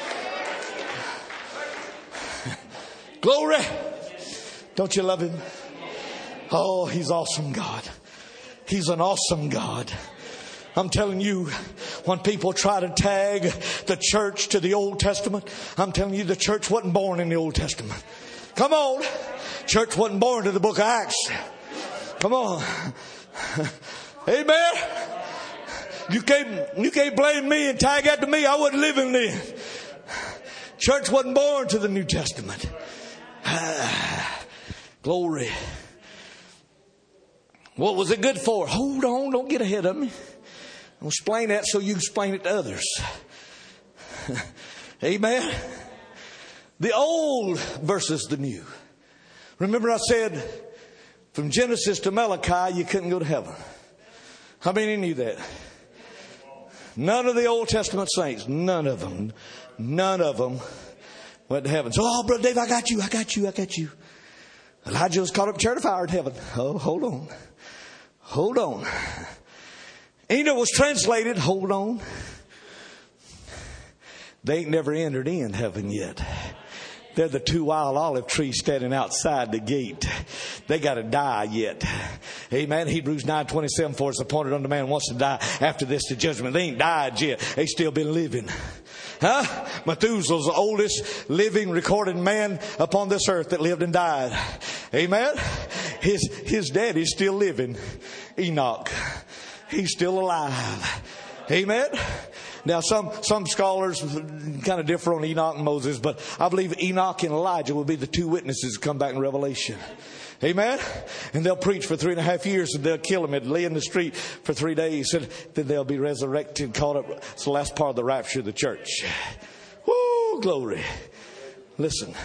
Glory. Don't you love Him? Oh, He's awesome God. He's an awesome God. I'm telling you, when people try to tag the church to the Old Testament, I'm telling you the church wasn't born in the Old Testament. Come on. Church wasn't born to the book of Acts. Come on. Amen. You can't blame me and tag that to me. I wasn't living then. Church wasn't born to the New Testament. Glory. What was it good for? Hold on, don't get ahead of me. I'll explain that so you explain it to others. Amen. The old versus the new. Remember I said from Genesis to Malachi you couldn't go to heaven. How many knew that? None of the Old Testament saints, none of them went to heaven. So, Brother Dave, I got you. Elijah was caught up in chariot of fire in heaven. Oh, hold on. Enoch was translated. Hold on. They ain't never entered in heaven yet. They're the two wild olive trees standing outside the gate. They got to die yet. Amen. Hebrews 9:27, for it's appointed unto man wants to die. After this, the judgment. They ain't died yet. They still been living. Methuselah's the oldest living recorded man upon this earth that lived and died. Amen. His daddy's still living. Enoch. He's still alive. Amen. Now, some scholars kind of differ on Enoch and Moses, but I believe Enoch and Elijah will be the two witnesses who come back in Revelation. Amen. And they'll preach for 3.5 years, and they'll kill him and lay in the street for 3 days, and then they'll be resurrected, caught up. It's the last part of the rapture of the church. Woo, glory. Listen.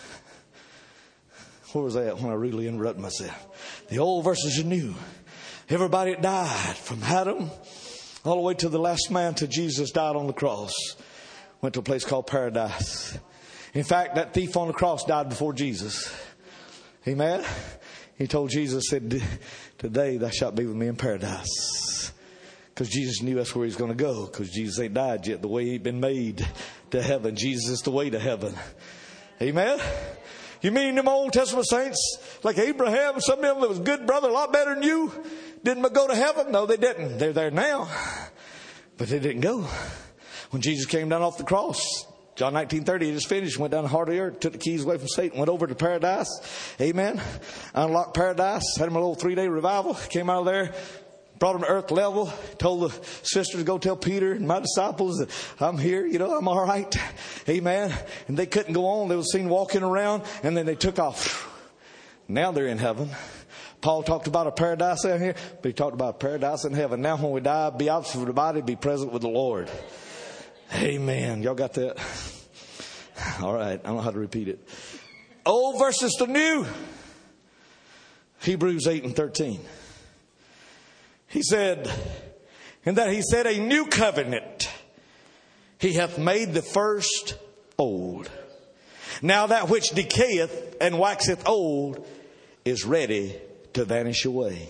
Where was I at when I really interrupted myself? The old versus the new. Everybody that died from Adam all the way to the last man till Jesus died on the cross went to a place called paradise. In fact, that thief on the cross died before Jesus. Amen. He told Jesus, said, today thou shalt be with me in paradise. Because Jesus knew that's where he's going to go. Because Jesus ain't died yet. The way he'd been made to heaven. Jesus is the way to heaven. Amen. You mean them Old Testament saints like Abraham, some of them that was good brother, a lot better than you, didn't go to heaven? No, they didn't. They're there now. But they didn't go. When Jesus came down off the cross, John 19:30, he just finished, went down the heart of the earth, took the keys away from Satan, went over to paradise. Amen. Unlocked paradise, had him a little 3-day revival, came out of there, brought him to earth level, told the sisters to go tell Peter and my disciples that I'm here, I'm all right. Amen. And they couldn't go on. They were seen walking around, and then they took off. Now they're in heaven. Paul talked about a paradise down here, but he talked about a paradise in heaven. Now when we die, be absent from the body, be present with the Lord. Amen. Y'all got that? All right. I don't know how to repeat it. Old versus the new. Hebrews 8:13. He said, in that he said, a new covenant he hath made the first old. Now that which decayeth and waxeth old is ready to vanish away.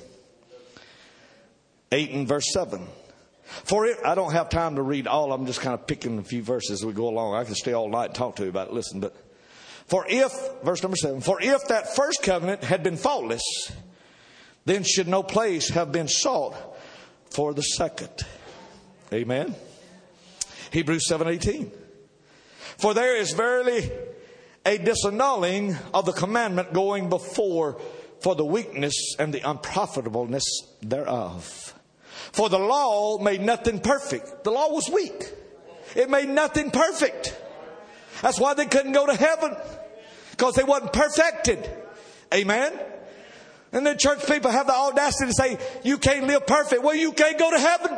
8 and verse 7. For it, I don't have time to read all. I'm just kind of picking a few verses as we go along. I can stay all night and talk to you about it. Listen, but for if, verse number 7, for if that first covenant had been faultless, then should no place have been sought for the second. Amen. Hebrews 7:18. For there is verily a disannulling of the commandment going before for the weakness and the unprofitableness thereof. For the law made nothing perfect. The law was weak. It made nothing perfect. That's why they couldn't go to heaven. Because they wasn't perfected. Amen. And then church people have the audacity to say, you can't live perfect. Well, you can't go to heaven.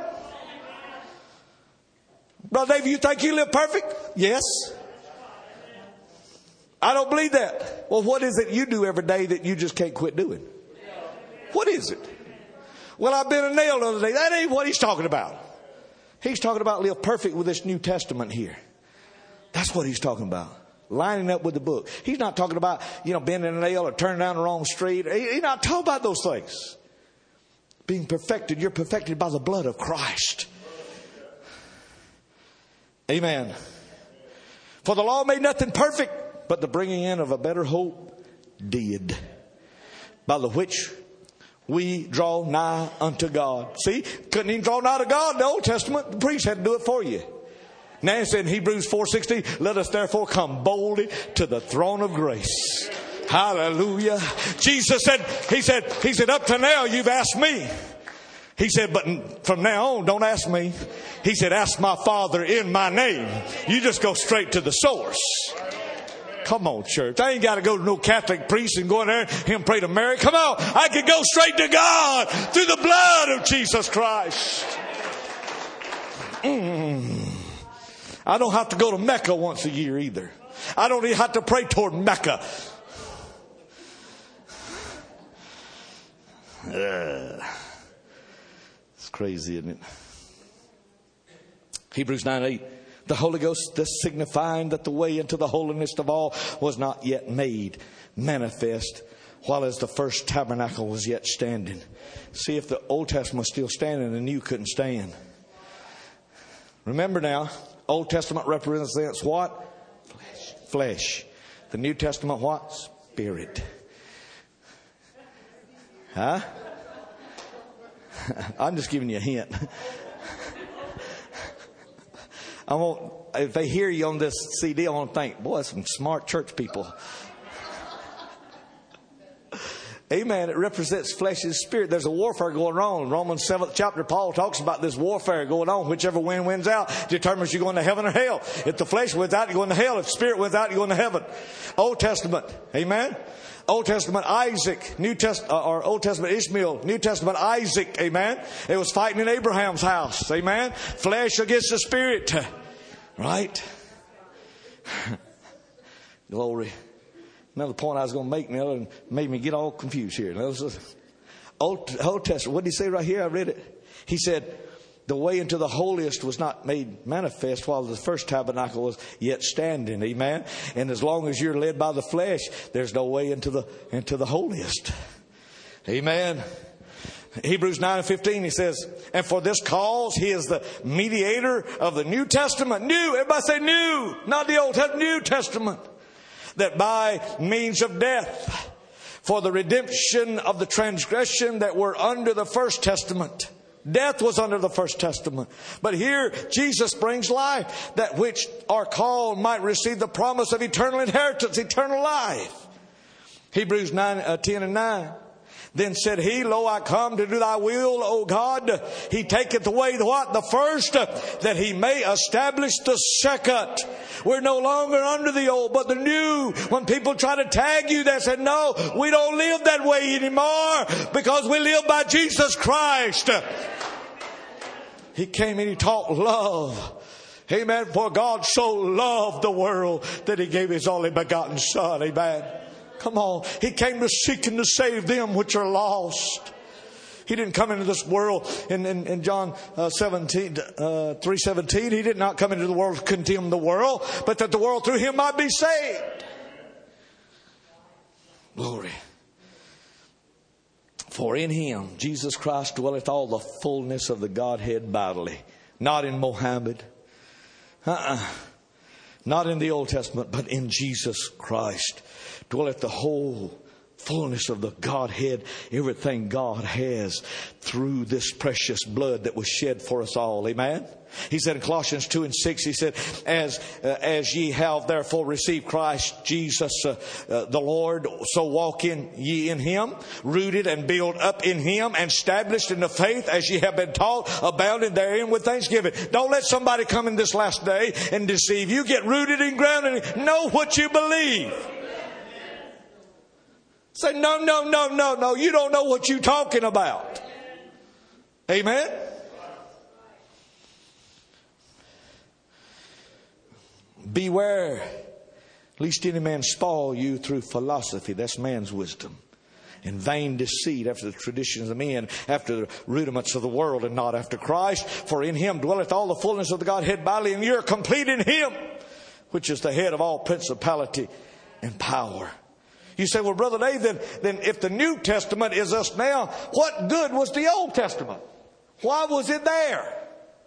Brother David, you think you live perfect? Yes. I don't believe that. Well, what is it you do every day that you just can't quit doing? What is it? Well, I've been a nail the other day. That ain't what he's talking about. He's talking about live perfect with this New Testament here. That's what he's talking about. Lining up with the book. He's not talking about, bending a nail or turning down the wrong street. He's not talking about those things. Being perfected. You're perfected by the blood of Christ. Amen. For the law made nothing perfect, but the bringing in of a better hope did. By the which we draw nigh unto God. See, couldn't even draw nigh to God in the Old Testament. The priest had to do it for you. Now it said in Hebrews 4:16, let us therefore come boldly to the throne of grace. Hallelujah. Jesus said, he said, up to now you've asked me. He said, but from now on, don't ask me. He said, ask my Father in my name. You just go straight to the source. Come on, church. I ain't got to go to no Catholic priest and go in there and him pray to Mary. Come on. I can go straight to God through the blood of Jesus Christ. I don't have to go to Mecca once a year either. I don't even have to pray toward Mecca. It's crazy, isn't it? Hebrews 9:8. The Holy Ghost, thus signifying that the way into the holiness of all was not yet made manifest, while as the first tabernacle was yet standing. See, if the Old Testament was still standing, the New couldn't stand. Remember now, Old Testament represents what? Flesh. The New Testament what? Spirit. Huh? I'm just giving you a hint. If they hear you on this CD, I want to think, boy, some smart church people. Amen. It represents flesh and spirit. There's a warfare going on. Romans 7th chapter, Paul talks about this warfare going on. Whichever wind wins out determines you're going to heaven or hell. If the flesh wins out, you're going to hell. If spirit wins out, you're going to heaven. Old Testament. Amen. Old Testament Isaac, or Old Testament Ishmael, New Testament Isaac, amen. It was fighting in Abraham's house, amen. Flesh against the spirit, right? Glory. Another point I was going to make now and made me get all confused here. Old Testament, what did he say right here? I read it. He said, the way into the holiest was not made manifest while the first tabernacle was yet standing. Amen. And as long as you're led by the flesh, there's no way into the holiest. Amen. Hebrews 9:15, he says, and for this cause he is the mediator of the New Testament. New, everybody say new, not the Old Testament, New Testament. That by means of death, for the redemption of the transgression that were under the first testament. Death was under the first testament. But here Jesus brings life, that which are called might receive the promise of eternal inheritance, eternal life. Hebrews 10:9. Then said he, Lo, I come to do thy will, O God. He taketh away the what? The first, that he may establish the second. We're no longer under the old, but the new. When people try to tag you, they say, no, we don't live that way anymore, because we live by Jesus Christ. He came and he taught love. Amen. For God so loved the world that he gave his only begotten Son. Amen. Come on. He came to seek and to save them which are lost. He didn't come into this world in John 3:17. He did not come into the world to condemn the world, but that the world through him might be saved. Glory. For in him, Jesus Christ, dwelleth all the fullness of the Godhead bodily. Not in Mohammed. Not in the Old Testament, but in Jesus Christ. Dwelleth the whole fullness of the Godhead. Everything God has through this precious blood that was shed for us all. Amen. He said in Colossians 2:6, he said, as ye have therefore received Christ Jesus the Lord, so walk ye in him, rooted and built up in him, and established in the faith as ye have been taught, abounding therein with thanksgiving. Don't let somebody come in this last day and deceive you. Get rooted and grounded. Know what you believe. Say, no. You don't know what you're talking about. Amen. Beware, lest any man spoil you through philosophy. That's man's wisdom. And vain deceit, after the traditions of men, after the rudiments of the world, and not after Christ. For in him dwelleth all the fullness of the Godhead bodily, and you're complete in him, which is the head of all principality and power. You say, well, Brother Dave, then if the New Testament is us now, what good was the Old Testament? Why was it there?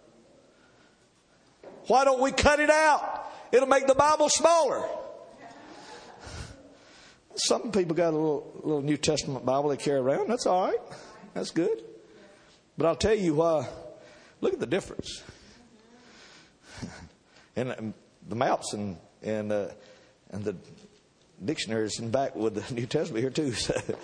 Why don't we cut it out? It'll make the Bible smaller. Some people got a little New Testament Bible they carry around. That's all right. That's good. But I'll tell you why. Look at the difference. And the maps and the dictionaries in back with the New Testament here too.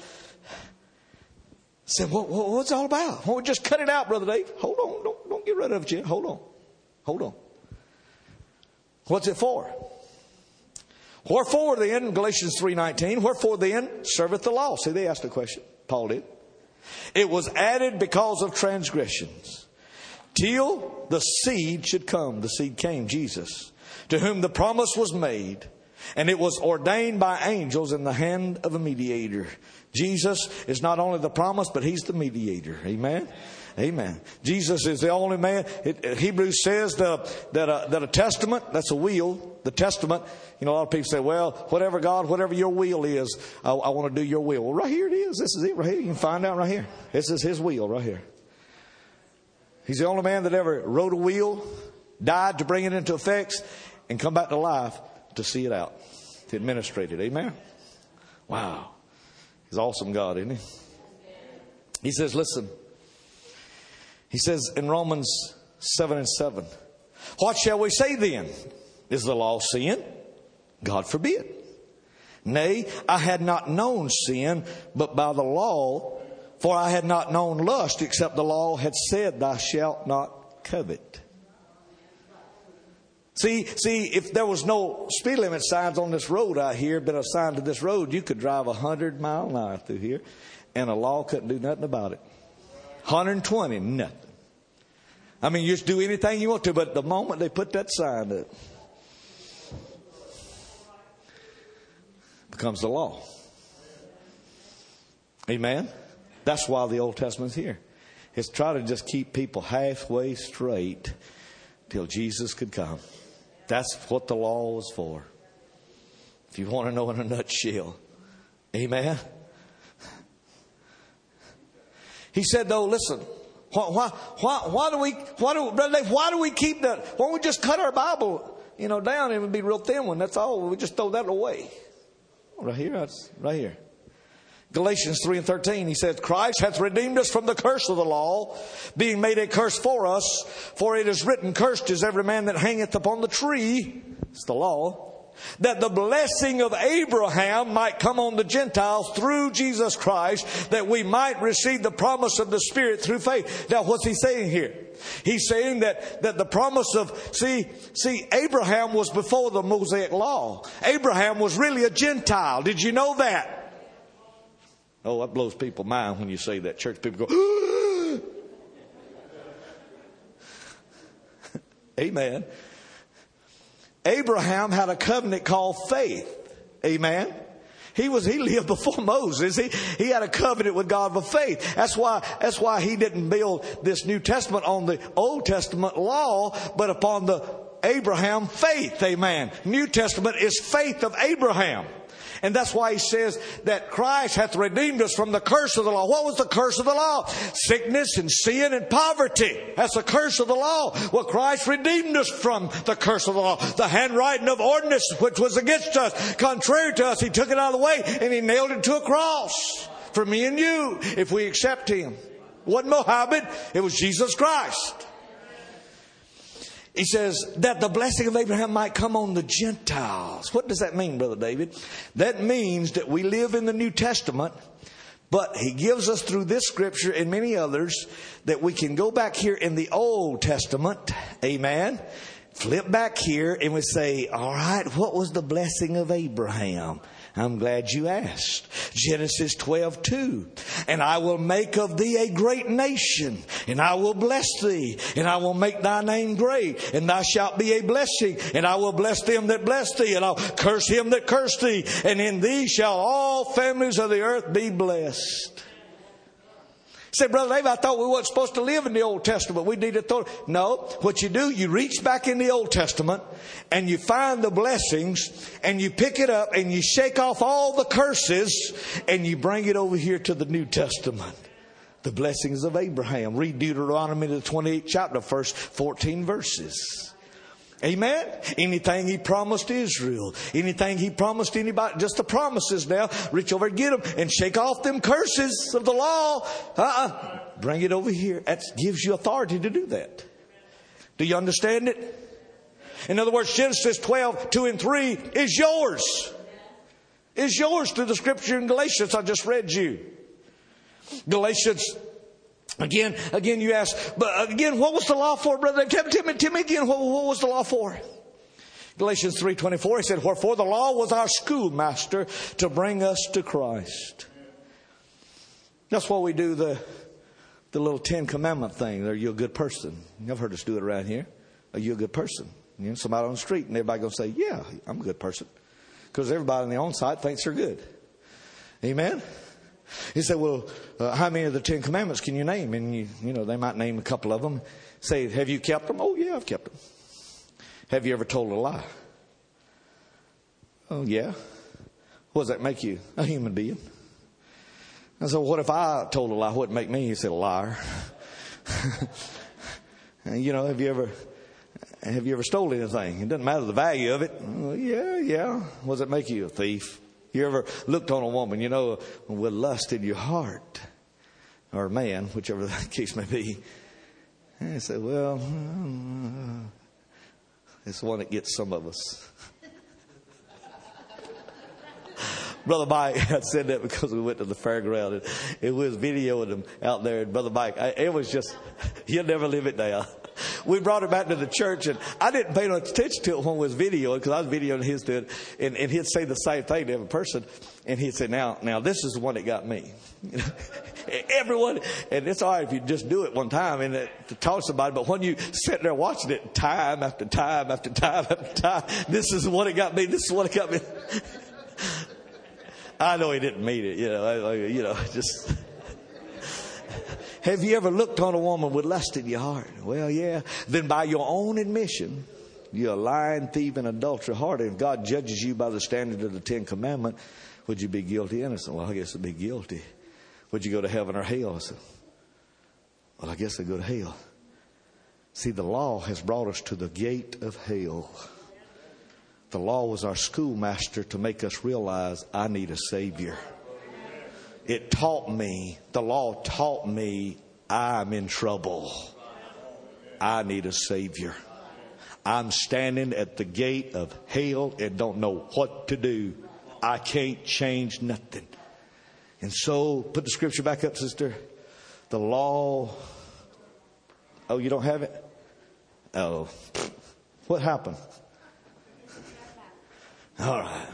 Said, what's it all about? Well, just cut it out, Brother Dave. Hold on. Don't get rid of it yet. Hold on. What's it for? Wherefore then, Galatians 3:19, wherefore then serveth the law? See, they asked the question. Paul did. It was added because of transgressions, till the seed should come. The seed came, Jesus, to whom the promise was made. And it was ordained by angels in the hand of a mediator. Jesus is not only the promise, but he's the mediator. Amen. Amen. Jesus is the only man. Hebrews says that a testament, that's a will. The testament, a lot of people say, well, whatever God, whatever your will is, I want to do your will. Well, right here it is. This is it right here. You can find out right here. This is his will right here. He's the only man that ever wrote a will, died to bring it into effect, and come back to life to see it out, to administrate it. Amen. Wow. He's an awesome God, isn't he? He says, listen. He says in Romans 7:7, what shall we say then? Is the law sin? God forbid. Nay, I had not known sin, but by the law, for I had not known lust, except the law had said, thou shalt not covet. See, if there was no speed limit signs on this road out here, been assigned to this road, you could drive 100 miles an hour through here, and the law couldn't do nothing about it. 120, nothing. I mean, you just do anything you want to, but the moment they put that sign up, becomes the law. Amen. That's why the Old Testament's here. It's try to just keep people halfway straight till Jesus could come. That's what the law was for. If you want to know in a nutshell. Amen. He said, though, listen, why do we keep that? Why don't we just cut our Bible, down? It would be a real thin one. That's all. We just throw that away. Right here. That's right here. Galatians 3:13, he says, Christ hath redeemed us from the curse of the law, being made a curse for us. For it is written, cursed is every man that hangeth upon the tree. It's the law. That the blessing of Abraham might come on the Gentiles through Jesus Christ, that we might receive the promise of the Spirit through faith. Now, what's he saying here? He's saying that the promise of, see, Abraham was before the Mosaic law. Abraham was really a Gentile. Did you know that? Oh, that blows people's mind when you say that. Church people go, Amen. Abraham had a covenant called faith. Amen. He lived before Moses. He had a covenant with God of faith. That's why he didn't build this New Testament on the Old Testament law, but upon the Abraham faith. Amen. New Testament is faith of Abraham. And that's why he says that Christ hath redeemed us from the curse of the law. What was the curse of the law? Sickness and sin and poverty. That's the curse of the law. Well, Christ redeemed us from the curse of the law. The handwriting of ordinance which was against us, contrary to us, he took it out of the way and he nailed it to a cross for me and you if we accept him. It wasn't Mohammed, it was Jesus Christ. He says that the blessing of Abraham might come on the Gentiles. What does that mean, Brother David? That means that we live in the New Testament, but he gives us through this scripture and many others that we can go back here in the Old Testament. Amen. Flip back here and we say, all right, what was the blessing of Abraham? I'm glad you asked. Genesis 12:2. And I will make of thee a great nation, and I will bless thee, and I will make thy name great, and thou shalt be a blessing, and I will bless them that bless thee, and I'll curse him that curse thee, and in thee shall all families of the earth be blessed. Say, Brother Dave, I thought we weren't supposed to live in the Old Testament. We need to throw. No, what you do, you reach back in the Old Testament and you find the blessings and you pick it up and you shake off all the curses and you bring it over here to the New Testament. The blessings of Abraham. Read Deuteronomy, the 28th chapter, first 14 verses. Amen. Anything he promised Israel, anything he promised anybody, just the promises now. Reach over and get them and shake off them curses of the law. Bring it over here. That gives you authority to do that. Do you understand it? In other words, Genesis 12:2 and 3 is yours. Is yours through the scripture in Galatians I just read you. Galatians. Again, you ask, but again, what was the law for, brother? Tell me again, what was the law for? Galatians 3:24, he said, wherefore the law was our schoolmaster to bring us to Christ. That's why we do the little 10 commandment thing. Are you a good person? You've heard us do it around here. Are you a good person? Somebody on the street and everybody going to say, yeah, I'm a good person. Because everybody on the on-site thinks they're good. Amen? He said, well, how many of the 10 commandments can you name? And, they might name a couple of them. Say, have you kept them? Oh, yeah, I've kept them. Have you ever told a lie? Oh, yeah. What does that make you? A human being. And so what if I told a lie? What would make me? He said, a liar. Have you ever stolen anything? It doesn't matter the value of it. Well, yeah. What does it make you? A thief. You ever looked on a woman, with lust in your heart, or a man, whichever the case may be, and you say, well, it's the one that gets some of us. Brother Mike had said that because we went to the fairground and it was videoing them out there. And Brother Mike, it was just, you'll never live it down. We brought it back to the church and I didn't pay no attention to it when we was videoing because I was videoing his dude. And he'd say the same thing to every person. And he'd say, now this is the one that got me. Everyone, and it's all right if you just do it one time and to talk to somebody, but when you sit there watching it time after time after time after time, this is the one that got me, this is the one that got me. I know he didn't mean it, just. Have you ever looked on a woman with lust in your heart? Well, yeah. Then by your own admission, you're a lying, thief, and adulterer heart. And if God judges you by the standard of the 10 Commandments, would you be guilty, innocent? Well, I guess I'd be guilty. Would you go to heaven or hell? I said, well, I guess I'd go to hell. See, the law has brought us to the gate of hell. The law was our schoolmaster to make us realize I need a Savior. It taught me, the law taught me I'm in trouble. I need a Savior. I'm standing at the gate of hell and don't know what to do. I can't change nothing. And so, put the scripture back up, sister. The law. Oh, you don't have it? Oh, what happened? All right.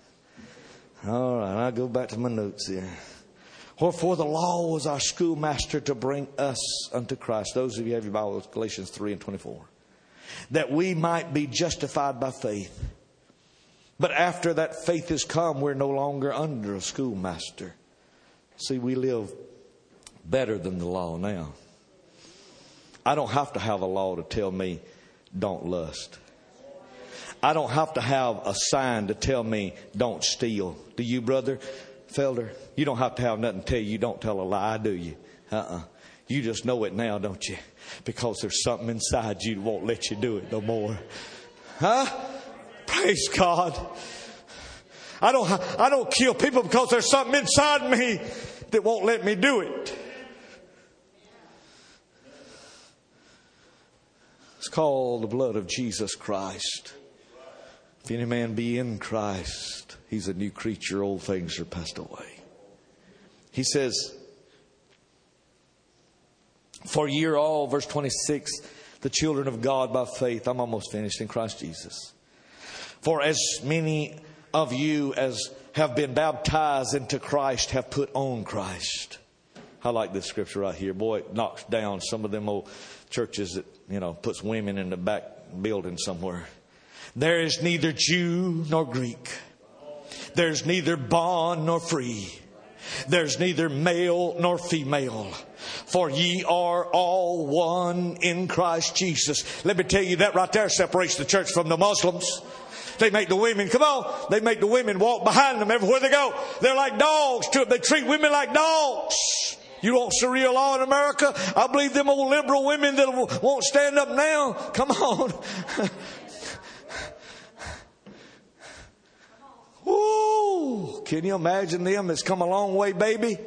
I'll go back to my notes here. Wherefore the law was our schoolmaster to bring us unto Christ. Those of you who have your Bibles, Galatians 3:24. That we might be justified by faith. But after that faith has come, we're no longer under a schoolmaster. See, we live better than the law now. I don't have to have a law to tell me don't lust. I don't have to have a sign to tell me don't steal. Do you, Brother Felder? You don't have to have nothing to tell you don't tell a lie, do you? You just know it now, don't you? Because there's something inside you that won't let you do it no more. Praise God. I don't kill people because there's something inside me that won't let me do it. It's called the blood of Jesus Christ. If any man be in Christ, he's a new creature. Old things are passed away. He says, for ye are all, verse 26, the children of God by faith. I'm almost finished, in Christ Jesus. For as many of you as have been baptized into Christ have put on Christ. I like this scripture right here. Boy, it knocks down some of them old churches that, puts women in the back building somewhere. There is neither Jew nor Greek. There's neither bond nor free. There's neither male nor female. For ye are all one in Christ Jesus. Let me tell you, that right there separates the church from the Muslims. They make the women, they make the women walk behind them everywhere they go. They're like dogs to them. They treat women like dogs. You want Sharia law in America? I believe them old liberal women that won't stand up now. Come on. Woo! Can you imagine them? It's come a long way, baby.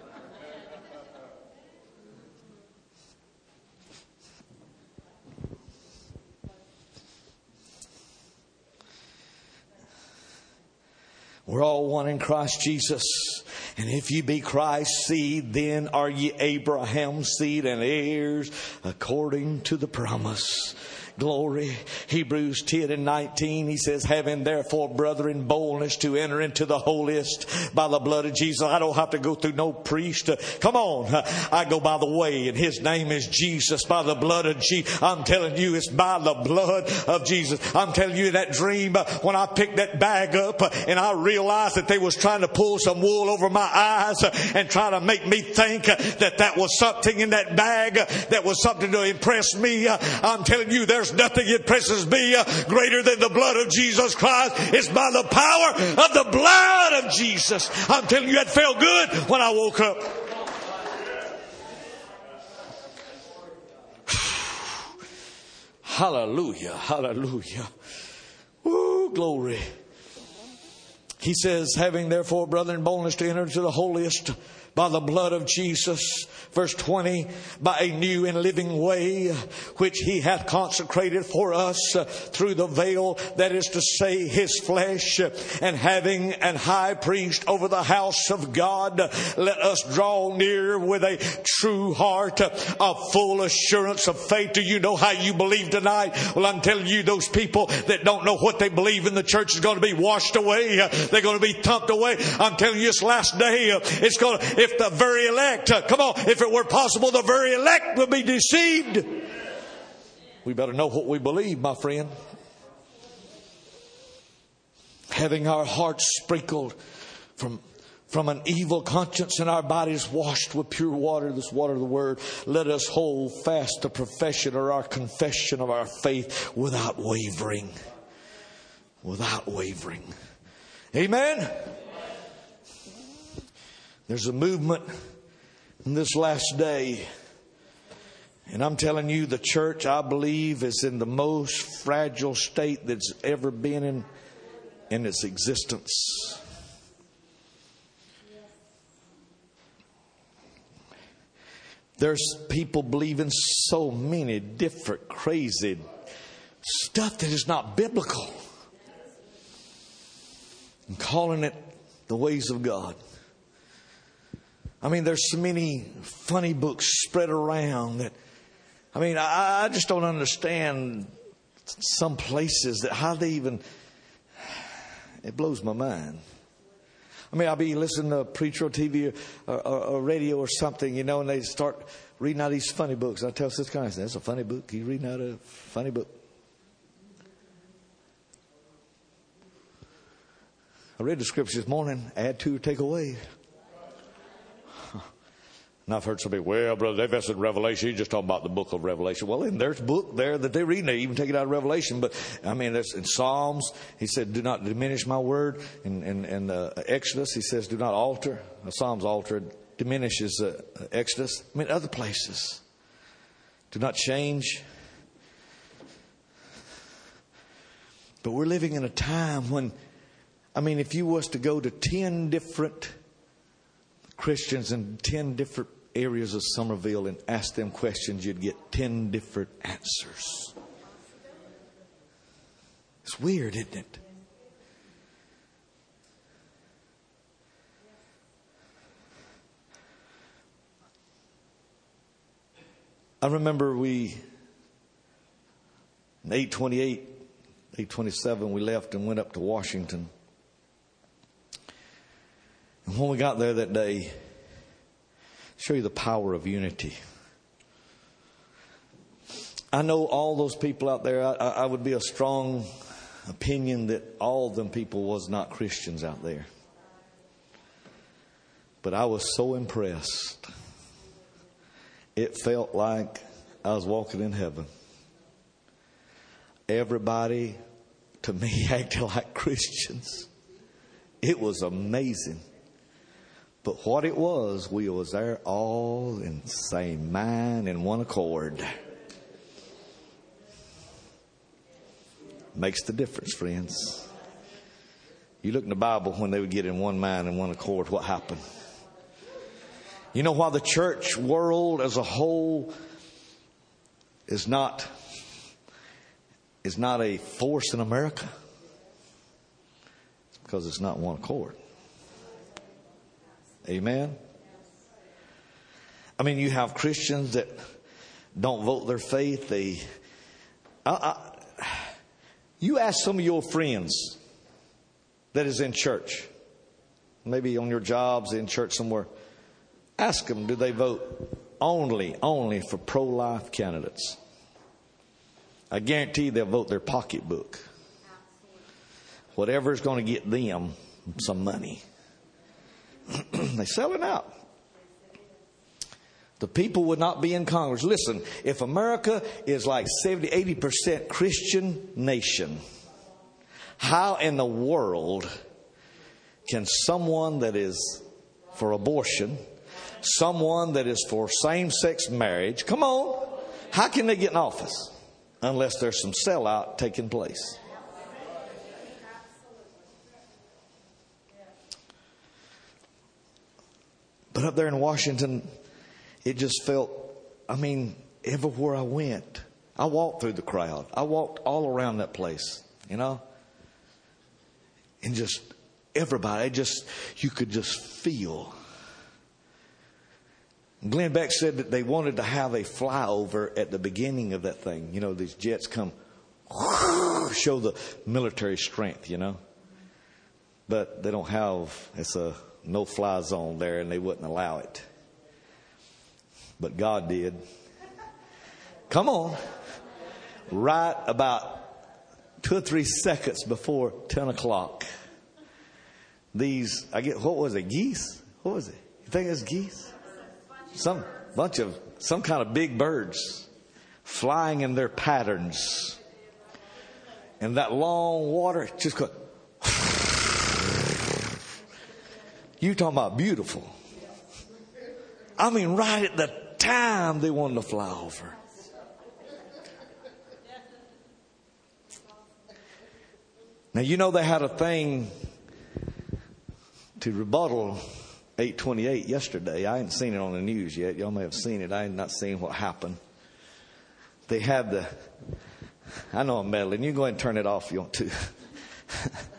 We're all one in Christ Jesus. And if you be Christ's seed, then are ye Abraham's seed and heirs according to the promise. Glory. Hebrews 10:19, he says, having therefore, brethren, boldness to enter into the holiest by the blood of Jesus. I don't have to go through no priest. Come on. I go by the way, and his name is Jesus, by the blood of Jesus. I'm telling you, it's by the blood of Jesus. I'm telling you, that dream, when I picked that bag up and I realized that they was trying to pull some wool over my eyes and trying to make me think that was something in that bag that was something to impress me. I'm telling you, there's nothing impresses me greater than the blood of Jesus Christ. It's by the power of the blood of Jesus. I'm telling you, that felt good when I woke up. Hallelujah, hallelujah. Woo, glory. He says, having therefore, brethren, boldness to enter into the holiest by the blood of Jesus. Verse 20, by a new and living way, which he hath consecrated for us through the veil, that is to say, his flesh, and having an high priest over the house of God, let us draw near with a true heart of full assurance of faith. Do you know how you believe tonight? Well, I'm telling you, those people that don't know what they believe in the church is going to be washed away. They're going to be thumped away. I'm telling you, this last day, it's going to, if the very elect, come on, if it were possible, the very elect would be deceived. We better know what we believe, my friend. Having our hearts sprinkled from from an evil conscience and our bodies washed with pure water, this water of the Word, let us hold fast the profession or our confession of our faith without wavering. Without wavering. Amen? There's a movement in this last day. And I'm telling you, the church, I believe, is in the most fragile state that's ever been in its existence. There's people believing so many different crazy stuff that is not biblical, and calling it the ways of God. I mean, there's so many funny books spread around that, I mean, I just don't understand some places that how they even, it blows my mind. I mean, I'll be listening to a preacher on TV or radio or something, you know, and they start reading out these funny books. And I tell Sister Connie, that's a funny book. He's reading out a funny book. I read the scripture this morning, add to or take away. And I've heard somebody, well, brother, they've messed with Revelation. You're just talking about the book of Revelation. Well, and there's a book there that they're reading. They even take it out of Revelation. But, I mean, there's in Psalms, he said, do not diminish my word. In Exodus, he says, do not alter. Psalms alter, diminishes Exodus. I mean, other places. Do not change. But we're living in a time when, I mean, if you was to go to 10 different Christians in 10 different areas of Somerville and ask them questions, you'd get 10 different answers. It's weird, isn't it? I remember in 828, 827, we left and went up to Washington. And when we got there that day, show you the power of unity. I know all those people out there, I would be a strong opinion that all of them people was not Christians out there. But I was so impressed. It felt like I was walking in heaven. Everybody, to me, acted like Christians. It was amazing. But what it was, we was there all in the same mind and one accord. Makes the difference, friends. You look in the Bible when they would get in one mind and one accord, what happened? You know why the church world as a whole is not a force in America? It's because it's not one accord. Amen. I mean, you have Christians that don't vote their faith. You ask some of your friends that is in church, maybe on your jobs, in church somewhere. Ask them, do they vote only for pro-life candidates? I guarantee they'll vote their pocketbook. Whatever's going to get them some money. They're selling out. The people would not be in Congress. Listen, if America is like 70-80% Christian nation, how in the world can someone that is for abortion, someone that is for same-sex marriage, come on, how can they get in office unless there's some sellout taking place? But up there in Washington, it just felt, I mean, everywhere I went, I walked through the crowd. I walked all around that place, you know. And just everybody, you could just feel. Glenn Beck said that they wanted to have a flyover at the beginning of that thing. You know, these jets come, show the military strength, you know. But they don't have, it's a no-fly zone there, and they wouldn't allow it. But God did. Come on. Right about 2 or 3 seconds before 10 o'clock, these, what was it, geese? What was it? You think it's geese? Some kind of big birds flying in their patterns. And that long water just goes. You talking about beautiful. I mean, right at the time they wanted to fly over. Now, you know they had a thing to rebuttal 828 yesterday. I hadn't seen it on the news yet. Y'all may have seen it. I had not seen what happened. They had I know I'm meddling. You can go ahead and turn it off if you want to.